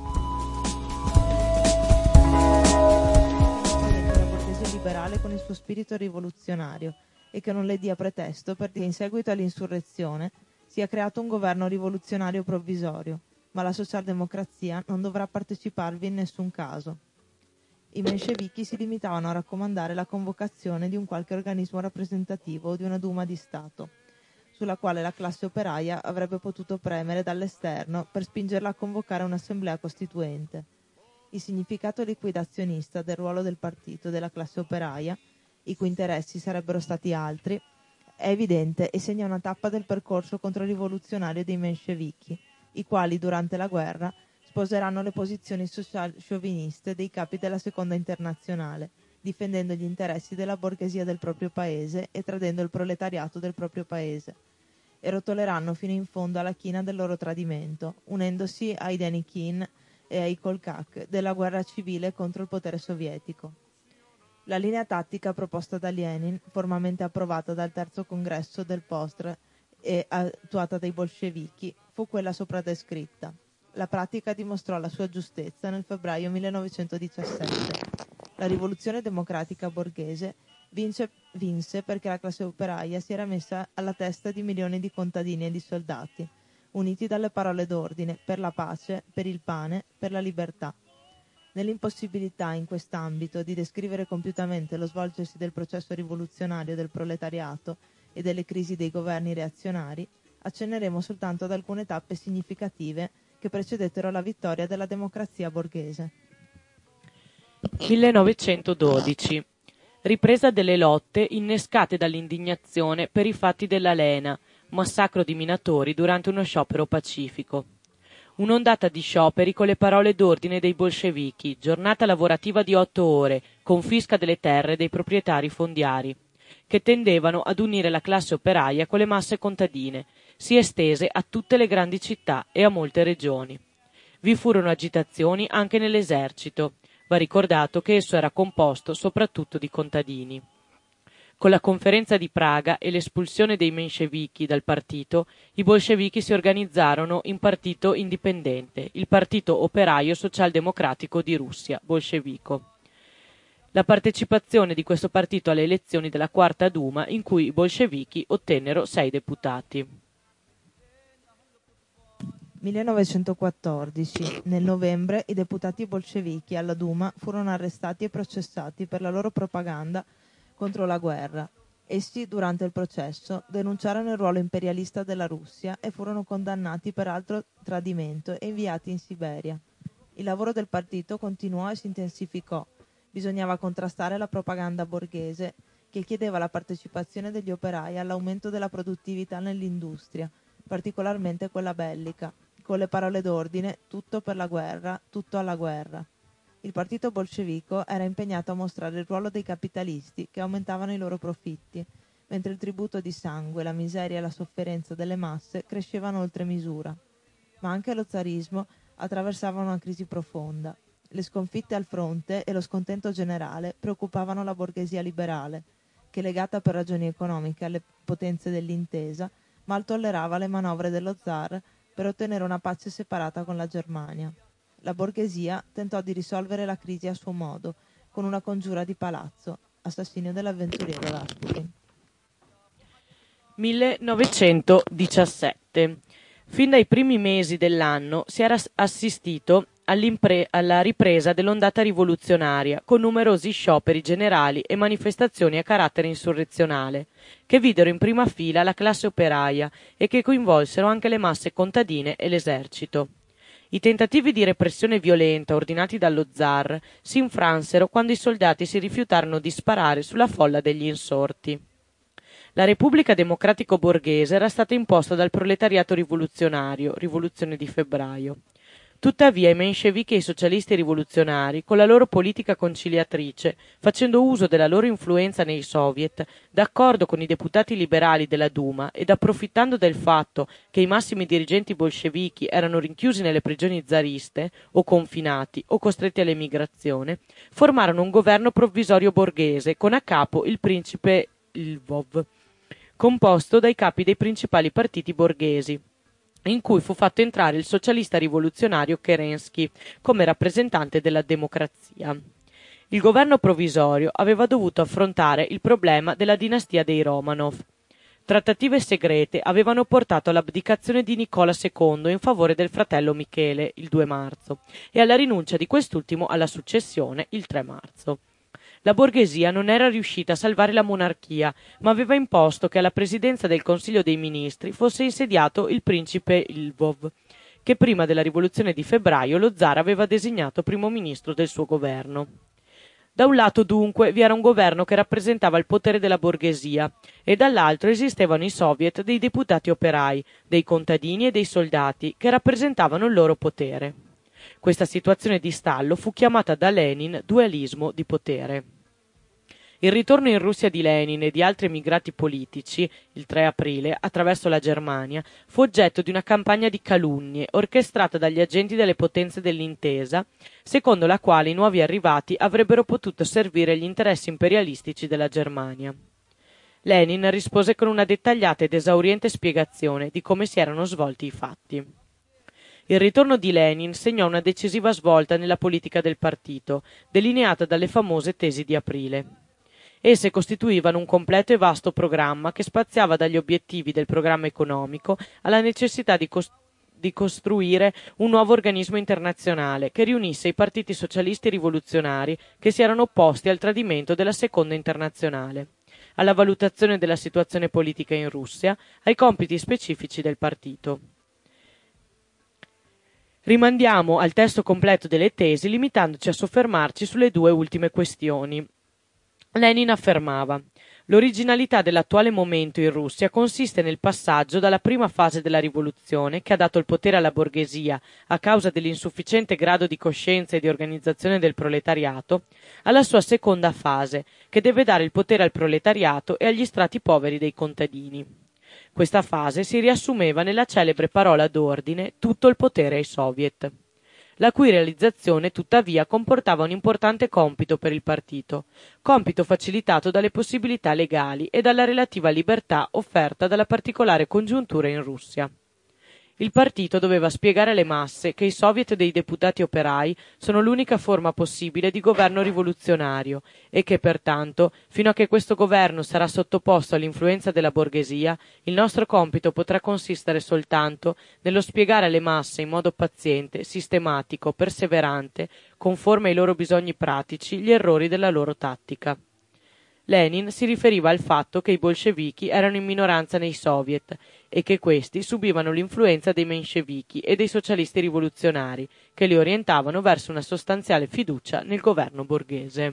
la borghesia liberale con il suo spirito rivoluzionario e che non le dia pretesto per dire in seguito all'insurrezione sia creato un governo rivoluzionario provvisorio, ma la socialdemocrazia non dovrà parteciparvi in nessun caso. I menscevichi si limitavano a raccomandare la convocazione di un qualche organismo rappresentativo o di una Duma di Stato, sulla quale la classe operaia avrebbe potuto premere dall'esterno per spingerla a convocare un'assemblea costituente. Il significato liquidazionista del ruolo del partito e della classe operaia, i cui interessi sarebbero stati altri, è evidente e segna una tappa del percorso controrivoluzionario dei menscevichi, i quali durante la guerra sposeranno le posizioni social-scioviniste dei capi della Seconda Internazionale, difendendo gli interessi della borghesia del proprio paese e tradendo il proletariato del proprio paese, e rotoleranno fino in fondo alla china del loro tradimento, unendosi ai Denikin e ai Kolchak della guerra civile contro il potere sovietico. La linea tattica proposta da Lenin, formalmente approvata dal terzo congresso del P O S R e attuata dai bolscevichi, fu quella sopra descritta. La pratica dimostrò la sua giustezza nel febbraio millenovecentodiciassette. La rivoluzione democratica borghese Vince, vinse perché la classe operaia si era messa alla testa di milioni di contadini e di soldati, uniti dalle parole d'ordine per la pace, per il pane, per la libertà. Nell'impossibilità in quest'ambito di descrivere compiutamente lo svolgersi del processo rivoluzionario del proletariato e delle crisi dei governi reazionari, accenneremo soltanto ad alcune tappe significative che precedettero la vittoria della democrazia borghese. millenovecentododici. Ripresa delle lotte innescate dall'indignazione per i fatti della Lena, massacro di minatori durante uno sciopero pacifico. Un'ondata di scioperi con le parole d'ordine dei bolscevichi, giornata lavorativa di otto ore, confisca delle terre dei proprietari fondiari, che tendevano ad unire la classe operaia con le masse contadine, si estese a tutte le grandi città e a molte regioni. Vi furono agitazioni anche nell'esercito. Va ricordato che esso era composto soprattutto di contadini. Con la conferenza di Praga e l'espulsione dei menscevichi dal partito, i bolscevichi si organizzarono in partito indipendente, il Partito Operaio Socialdemocratico di Russia, bolscevico. La partecipazione di questo partito alle elezioni della Quarta Duma, in cui i bolscevichi ottennero sei deputati. millenovecentoquattordici. Nel novembre i deputati bolscevichi alla Duma furono arrestati e processati per la loro propaganda contro la guerra. Essi, durante il processo, denunciarono il ruolo imperialista della Russia e furono condannati per altro tradimento e inviati in Siberia. Il lavoro del partito continuò e si intensificò. Bisognava contrastare la propaganda borghese che chiedeva la partecipazione degli operai all'aumento della produttività nell'industria, particolarmente quella bellica, con le parole d'ordine tutto per la guerra, tutto alla guerra. Il partito bolscevico era impegnato a mostrare il ruolo dei capitalisti che aumentavano i loro profitti, mentre il tributo di sangue, la miseria e la sofferenza delle masse crescevano oltre misura. Ma anche lo zarismo attraversava una crisi profonda. Le sconfitte al fronte e lo scontento generale preoccupavano la borghesia liberale, che, legata per ragioni economiche alle potenze dell'intesa, mal tollerava le manovre dello zar per ottenere una pace separata con la Germania. La borghesia tentò di risolvere la crisi a suo modo, con una congiura di palazzo, assassinio dell'avventuriero Rasputin. millenovecentodiciassette. Fin dai primi mesi dell'anno si era assistito alla ripresa dell'ondata rivoluzionaria, con numerosi scioperi generali e manifestazioni a carattere insurrezionale, che videro in prima fila la classe operaia e che coinvolsero anche le masse contadine e l'esercito. I tentativi di repressione violenta ordinati dallo zar si infransero quando i soldati si rifiutarono di sparare sulla folla degli insorti. La Repubblica Democratico Borghese era stata imposta dal proletariato rivoluzionario, Rivoluzione di febbraio. Tuttavia i menscevichi e i socialisti rivoluzionari, con la loro politica conciliatrice, facendo uso della loro influenza nei soviet, d'accordo con i deputati liberali della Duma ed approfittando del fatto che i massimi dirigenti bolscevichi erano rinchiusi nelle prigioni zariste, o confinati, o costretti all'emigrazione, formarono un governo provvisorio borghese con a capo il principe Lvov, composto dai capi dei principali partiti borghesi, in cui fu fatto entrare il socialista rivoluzionario Kerensky come rappresentante della democrazia. Il governo provvisorio aveva dovuto affrontare il problema della dinastia dei Romanov. Trattative segrete avevano portato all'abdicazione di Nicola secondo in favore del fratello Michele il due marzo e alla rinuncia di quest'ultimo alla successione il tre marzo. La borghesia non era riuscita a salvare la monarchia, ma aveva imposto che alla presidenza del Consiglio dei Ministri fosse insediato il principe Lvov, che prima della rivoluzione di febbraio lo zar aveva designato primo ministro del suo governo. Da un lato dunque vi era un governo che rappresentava il potere della borghesia e dall'altro esistevano i soviet dei deputati operai, dei contadini e dei soldati che rappresentavano il loro potere. Questa situazione di stallo fu chiamata da Lenin dualismo di potere. Il ritorno in Russia di Lenin e di altri emigrati politici, il tre aprile, attraverso la Germania, fu oggetto di una campagna di calunnie orchestrata dagli agenti delle potenze dell'intesa, secondo la quale i nuovi arrivati avrebbero potuto servire gli interessi imperialistici della Germania. Lenin rispose con una dettagliata ed esauriente spiegazione di come si erano svolti i fatti. Il ritorno di Lenin segnò una decisiva svolta nella politica del partito, delineata dalle famose tesi di aprile. Esse costituivano un completo e vasto programma che spaziava dagli obiettivi del programma economico alla necessità di costruire di costruire un nuovo organismo internazionale che riunisse i partiti socialisti rivoluzionari che si erano opposti al tradimento della seconda internazionale, alla valutazione della situazione politica in Russia, ai compiti specifici del partito. Rimandiamo al testo completo delle tesi, limitandoci a soffermarci sulle due ultime questioni. Lenin affermava: l'originalità dell'attuale momento in Russia consiste nel passaggio dalla prima fase della rivoluzione, che ha dato il potere alla borghesia a causa dell'insufficiente grado di coscienza e di organizzazione del proletariato, alla sua seconda fase, che deve dare il potere al proletariato e agli strati poveri dei contadini. Questa fase si riassumeva nella celebre parola d'ordine «tutto il potere ai soviet», la cui realizzazione tuttavia comportava un importante compito per il partito, compito facilitato dalle possibilità legali e dalla relativa libertà offerta dalla particolare congiuntura in Russia. Il partito doveva spiegare alle masse che i soviet dei deputati operai sono l'unica forma possibile di governo rivoluzionario e che, pertanto, fino a che questo governo sarà sottoposto all'influenza della borghesia, il nostro compito potrà consistere soltanto nello spiegare alle masse in modo paziente, sistematico, perseverante, conforme ai loro bisogni pratici, gli errori della loro tattica. Lenin si riferiva al fatto che i bolscevichi erano in minoranza nei soviet e che questi subivano l'influenza dei menscevichi e dei socialisti rivoluzionari, che li orientavano verso una sostanziale fiducia nel governo borghese.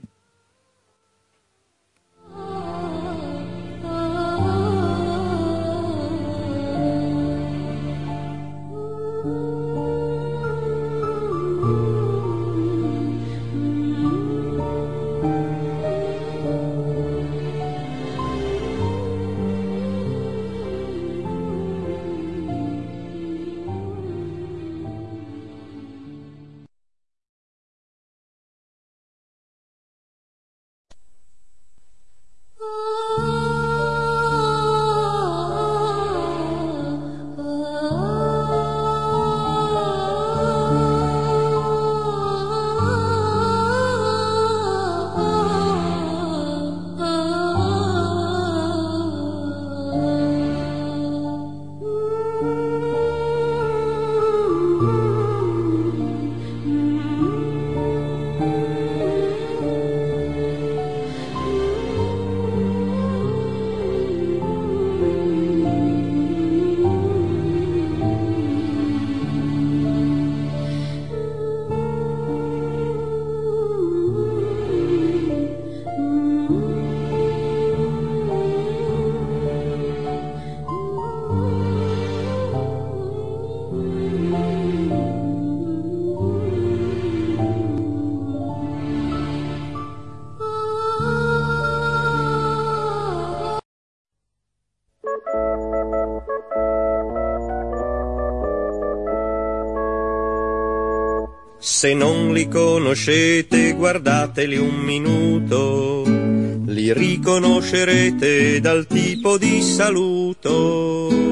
Se non li conoscete, guardateli un minuto, li riconoscerete dal tipo di saluto.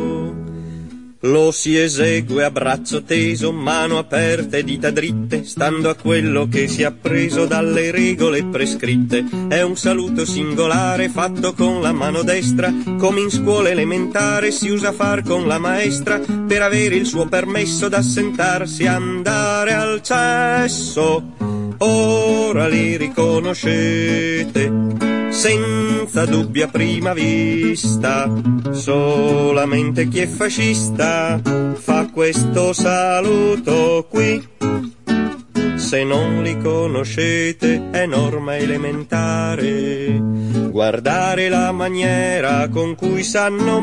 Lo si esegue a braccio teso, mano aperta e dita dritte, stando a quello che si è appreso dalle regole prescritte. È un saluto singolare fatto con la mano destra, come in scuola elementare si usa far con la maestra, per avere il suo permesso d'assentarsi, andare al cesso. Ora li riconoscete senza dubbia prima vista, solamente chi è fascista fa questo saluto qui. Se non li conoscete è norma elementare guardare la maniera con cui sanno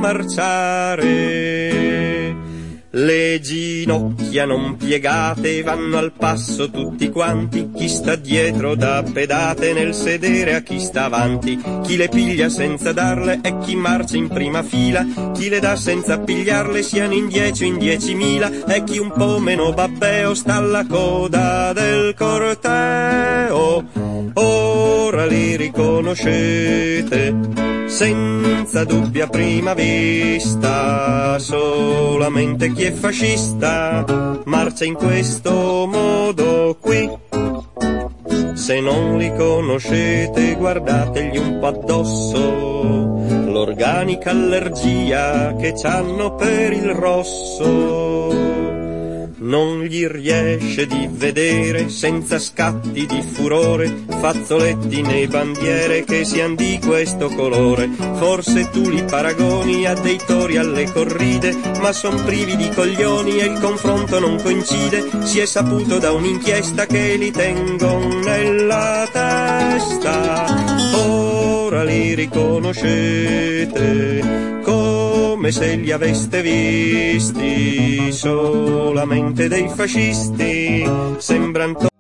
marciare. Le ginocchia non piegate vanno al passo tutti quanti, chi sta dietro dà pedate nel sedere a chi sta avanti, chi le piglia senza darle è chi marcia in prima fila, chi le dà senza pigliarle siano in dieci o in diecimila, e chi un po' meno babbeo sta alla coda del corteo. Ora li riconoscete senza dubbia prima vista, solamente chi è fascista marcia in questo modo qui. Se Se non li conoscete guardategli un po' addosso, l'organica allergia che c'hanno per il rosso. Non gli riesce di vedere senza scatti di furore fazzoletti né bandiere che sian di questo colore. Forse tu li paragoni a dei tori alle corride, ma son privi di coglioni e il confronto non coincide. Si è saputo da un'inchiesta che li tengon nella testa. Ora li riconoscete come se li aveste visti solamente dei fascisti. Sembran to-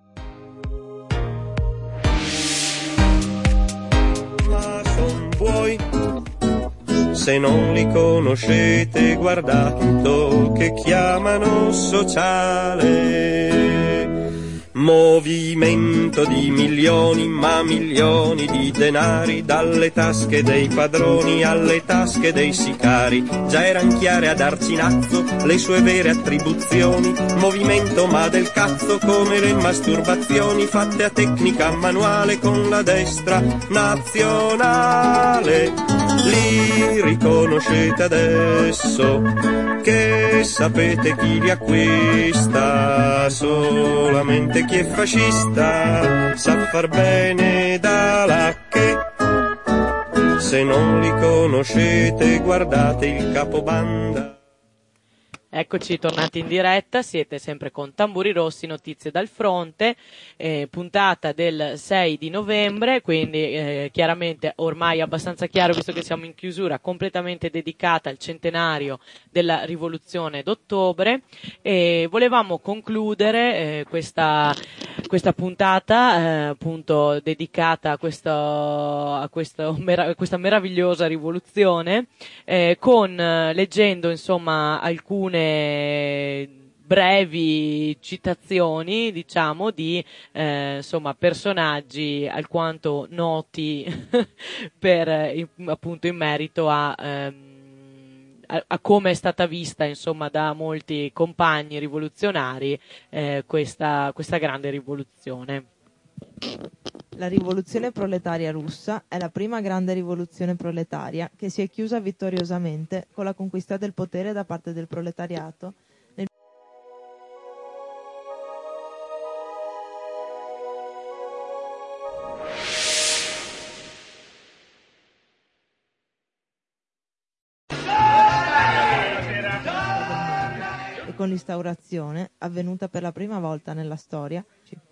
ma son buoi. Se non li conoscete guardate che chiamano sociale. Movimento di milioni, ma milioni di denari, dalle tasche dei padroni alle tasche dei sicari. Già eran chiare ad Arcinazzo le sue vere attribuzioni. Movimento ma del cazzo come le masturbazioni fatte a tecnica manuale con la destra nazionale. Li riconoscete adesso che sapete chi li acquista, solamente chi è fascista sa far bene da là che. Se non li conoscete guardate il capobanda. Eccoci tornati in diretta, siete sempre con Tamburi Rossi, notizie dal fronte, eh, puntata del sei di novembre, quindi eh, chiaramente ormai abbastanza chiaro, visto che siamo in chiusura, completamente dedicata al centenario della rivoluzione d'ottobre. E volevamo concludere eh, questa, questa puntata eh, appunto dedicata a, questo, a, questo, a questa meravigliosa rivoluzione eh, con eh, leggendo insomma alcune brevi citazioni, diciamo, di eh, insomma personaggi alquanto noti per in, appunto in merito a, ehm, a, a come è stata vista insomma da molti compagni rivoluzionari eh, questa, questa grande rivoluzione. La rivoluzione proletaria russa è la prima grande rivoluzione proletaria che si è chiusa vittoriosamente con la conquista del potere da parte del proletariato nel e con l'instaurazione, avvenuta per la prima volta nella storia,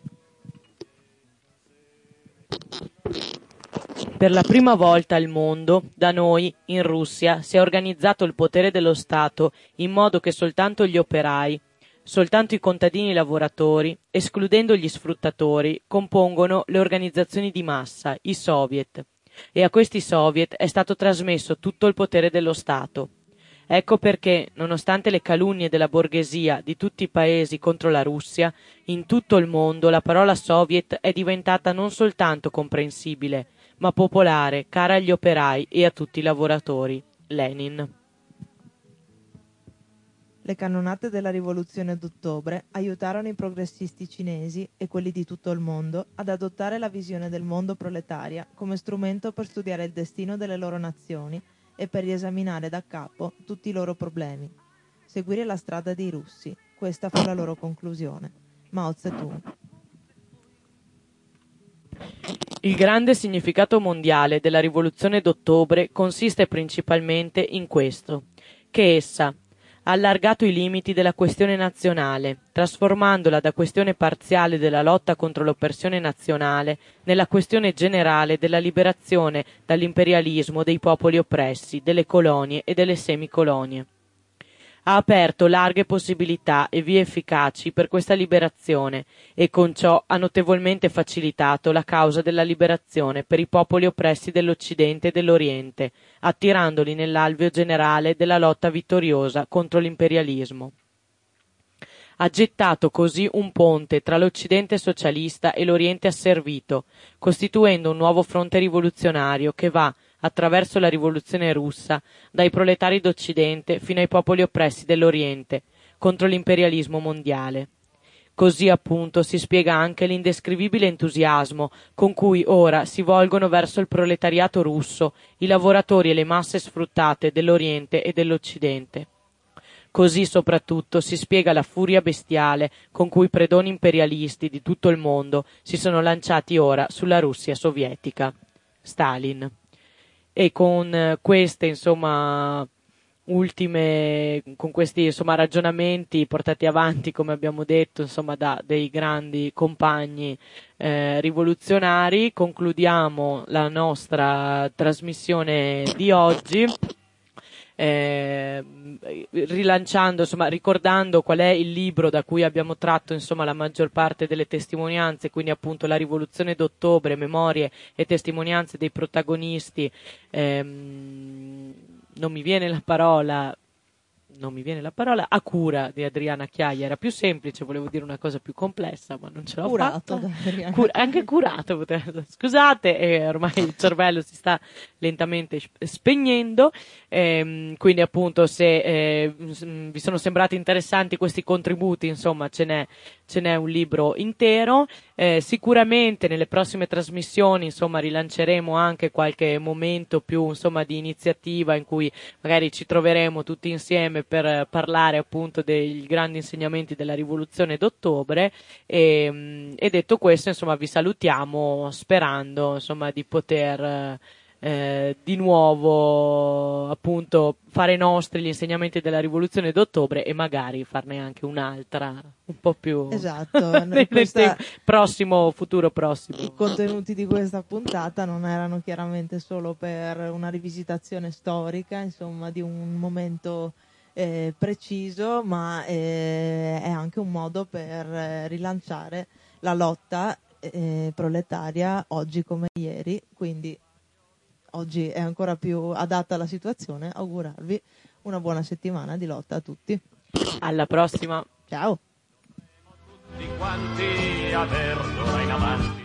Per la prima volta al mondo, da noi, in Russia, si è organizzato il potere dello Stato in modo che soltanto gli operai, soltanto i contadini lavoratori, escludendo gli sfruttatori, compongono le organizzazioni di massa, i soviet, e a questi soviet è stato trasmesso tutto il potere dello Stato. Ecco perché, nonostante le calunnie della borghesia di tutti i paesi contro la Russia, in tutto il mondo la parola soviet è diventata non soltanto comprensibile, ma popolare, cara agli operai e a tutti i lavoratori. Lenin. Le cannonate della rivoluzione d'ottobre aiutarono i progressisti cinesi e quelli di tutto il mondo ad adottare la visione del mondo proletaria come strumento per studiare il destino delle loro nazioni e per riesaminare da capo tutti i loro problemi. Seguire la strada dei russi, questa fu la loro conclusione. Mao Zedong. Il grande significato mondiale della rivoluzione d'ottobre consiste principalmente in questo, che essa ha allargato i limiti della questione nazionale, trasformandola da questione parziale della lotta contro l'oppressione nazionale nella questione generale della liberazione dall'imperialismo dei popoli oppressi, delle colonie e delle semicolonie. Ha aperto larghe possibilità e vie efficaci per questa liberazione e con ciò ha notevolmente facilitato la causa della liberazione per i popoli oppressi dell'Occidente e dell'Oriente, attirandoli nell'alveo generale della lotta vittoriosa contro l'imperialismo. Ha gettato così un ponte tra l'Occidente socialista e l'Oriente asservito, costituendo un nuovo fronte rivoluzionario che va, attraverso la rivoluzione russa, dai proletari d'Occidente fino ai popoli oppressi dell'Oriente, contro l'imperialismo mondiale. Così appunto si spiega anche l'indescrivibile entusiasmo con cui ora si volgono verso il proletariato russo, i lavoratori e le masse sfruttate dell'Oriente e dell'Occidente. Così soprattutto si spiega la furia bestiale con cui predoni imperialisti di tutto il mondo si sono lanciati ora sulla Russia sovietica. Stalin. E con queste, insomma, ultime, con questi, insomma, ragionamenti portati avanti, come abbiamo detto, insomma, da dei grandi compagni eh, rivoluzionari, concludiamo la nostra trasmissione di oggi. Eh, rilanciando, insomma, ricordando qual è il libro da cui abbiamo tratto, insomma, la maggior parte delle testimonianze, quindi appunto La rivoluzione d'ottobre, memorie e testimonianze dei protagonisti. Ehm, non mi viene la parola non mi viene la parola a cura di Adriana Chiaia. Era più semplice, volevo dire una cosa più complessa, ma non ce l'ho Curato fatta. da Adriana. Cur- anche curato, potrebbe- scusate, eh, ormai il cervello si sta lentamente spegnendo, ehm, quindi appunto se eh, vi sono sembrati interessanti questi contributi, insomma ce n'è, ce n'è un libro intero. Eh, sicuramente nelle prossime trasmissioni, insomma, rilanceremo anche qualche momento più, insomma, di iniziativa in cui magari ci troveremo tutti insieme per parlare appunto dei grandi insegnamenti della rivoluzione d'ottobre. E, e detto questo, insomma, vi salutiamo sperando, insomma, di poter eh, di nuovo appunto fare nostri gli insegnamenti della rivoluzione d'ottobre e magari farne anche un'altra un po' più esatto nel questa... prossimo futuro prossimo. I contenuti di questa puntata non erano chiaramente solo per una rivisitazione storica, insomma, di un momento eh, preciso, ma eh, è anche un modo per eh, rilanciare la lotta eh, proletaria oggi come ieri, quindi oggi è ancora più adatta alla situazione. Augurarvi una buona settimana di lotta a tutti. Alla prossima. Ciao. Tutti quanti adesso in avanti.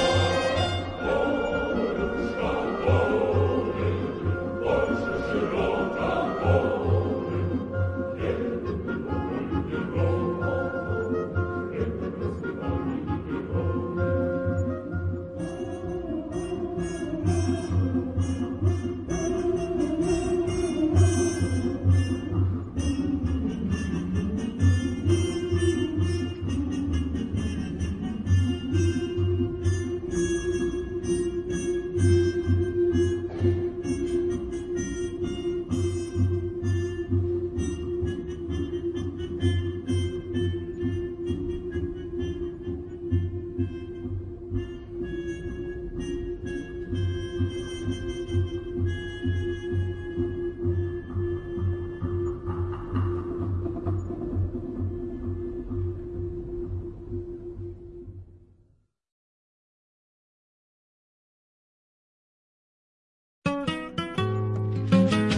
Shiro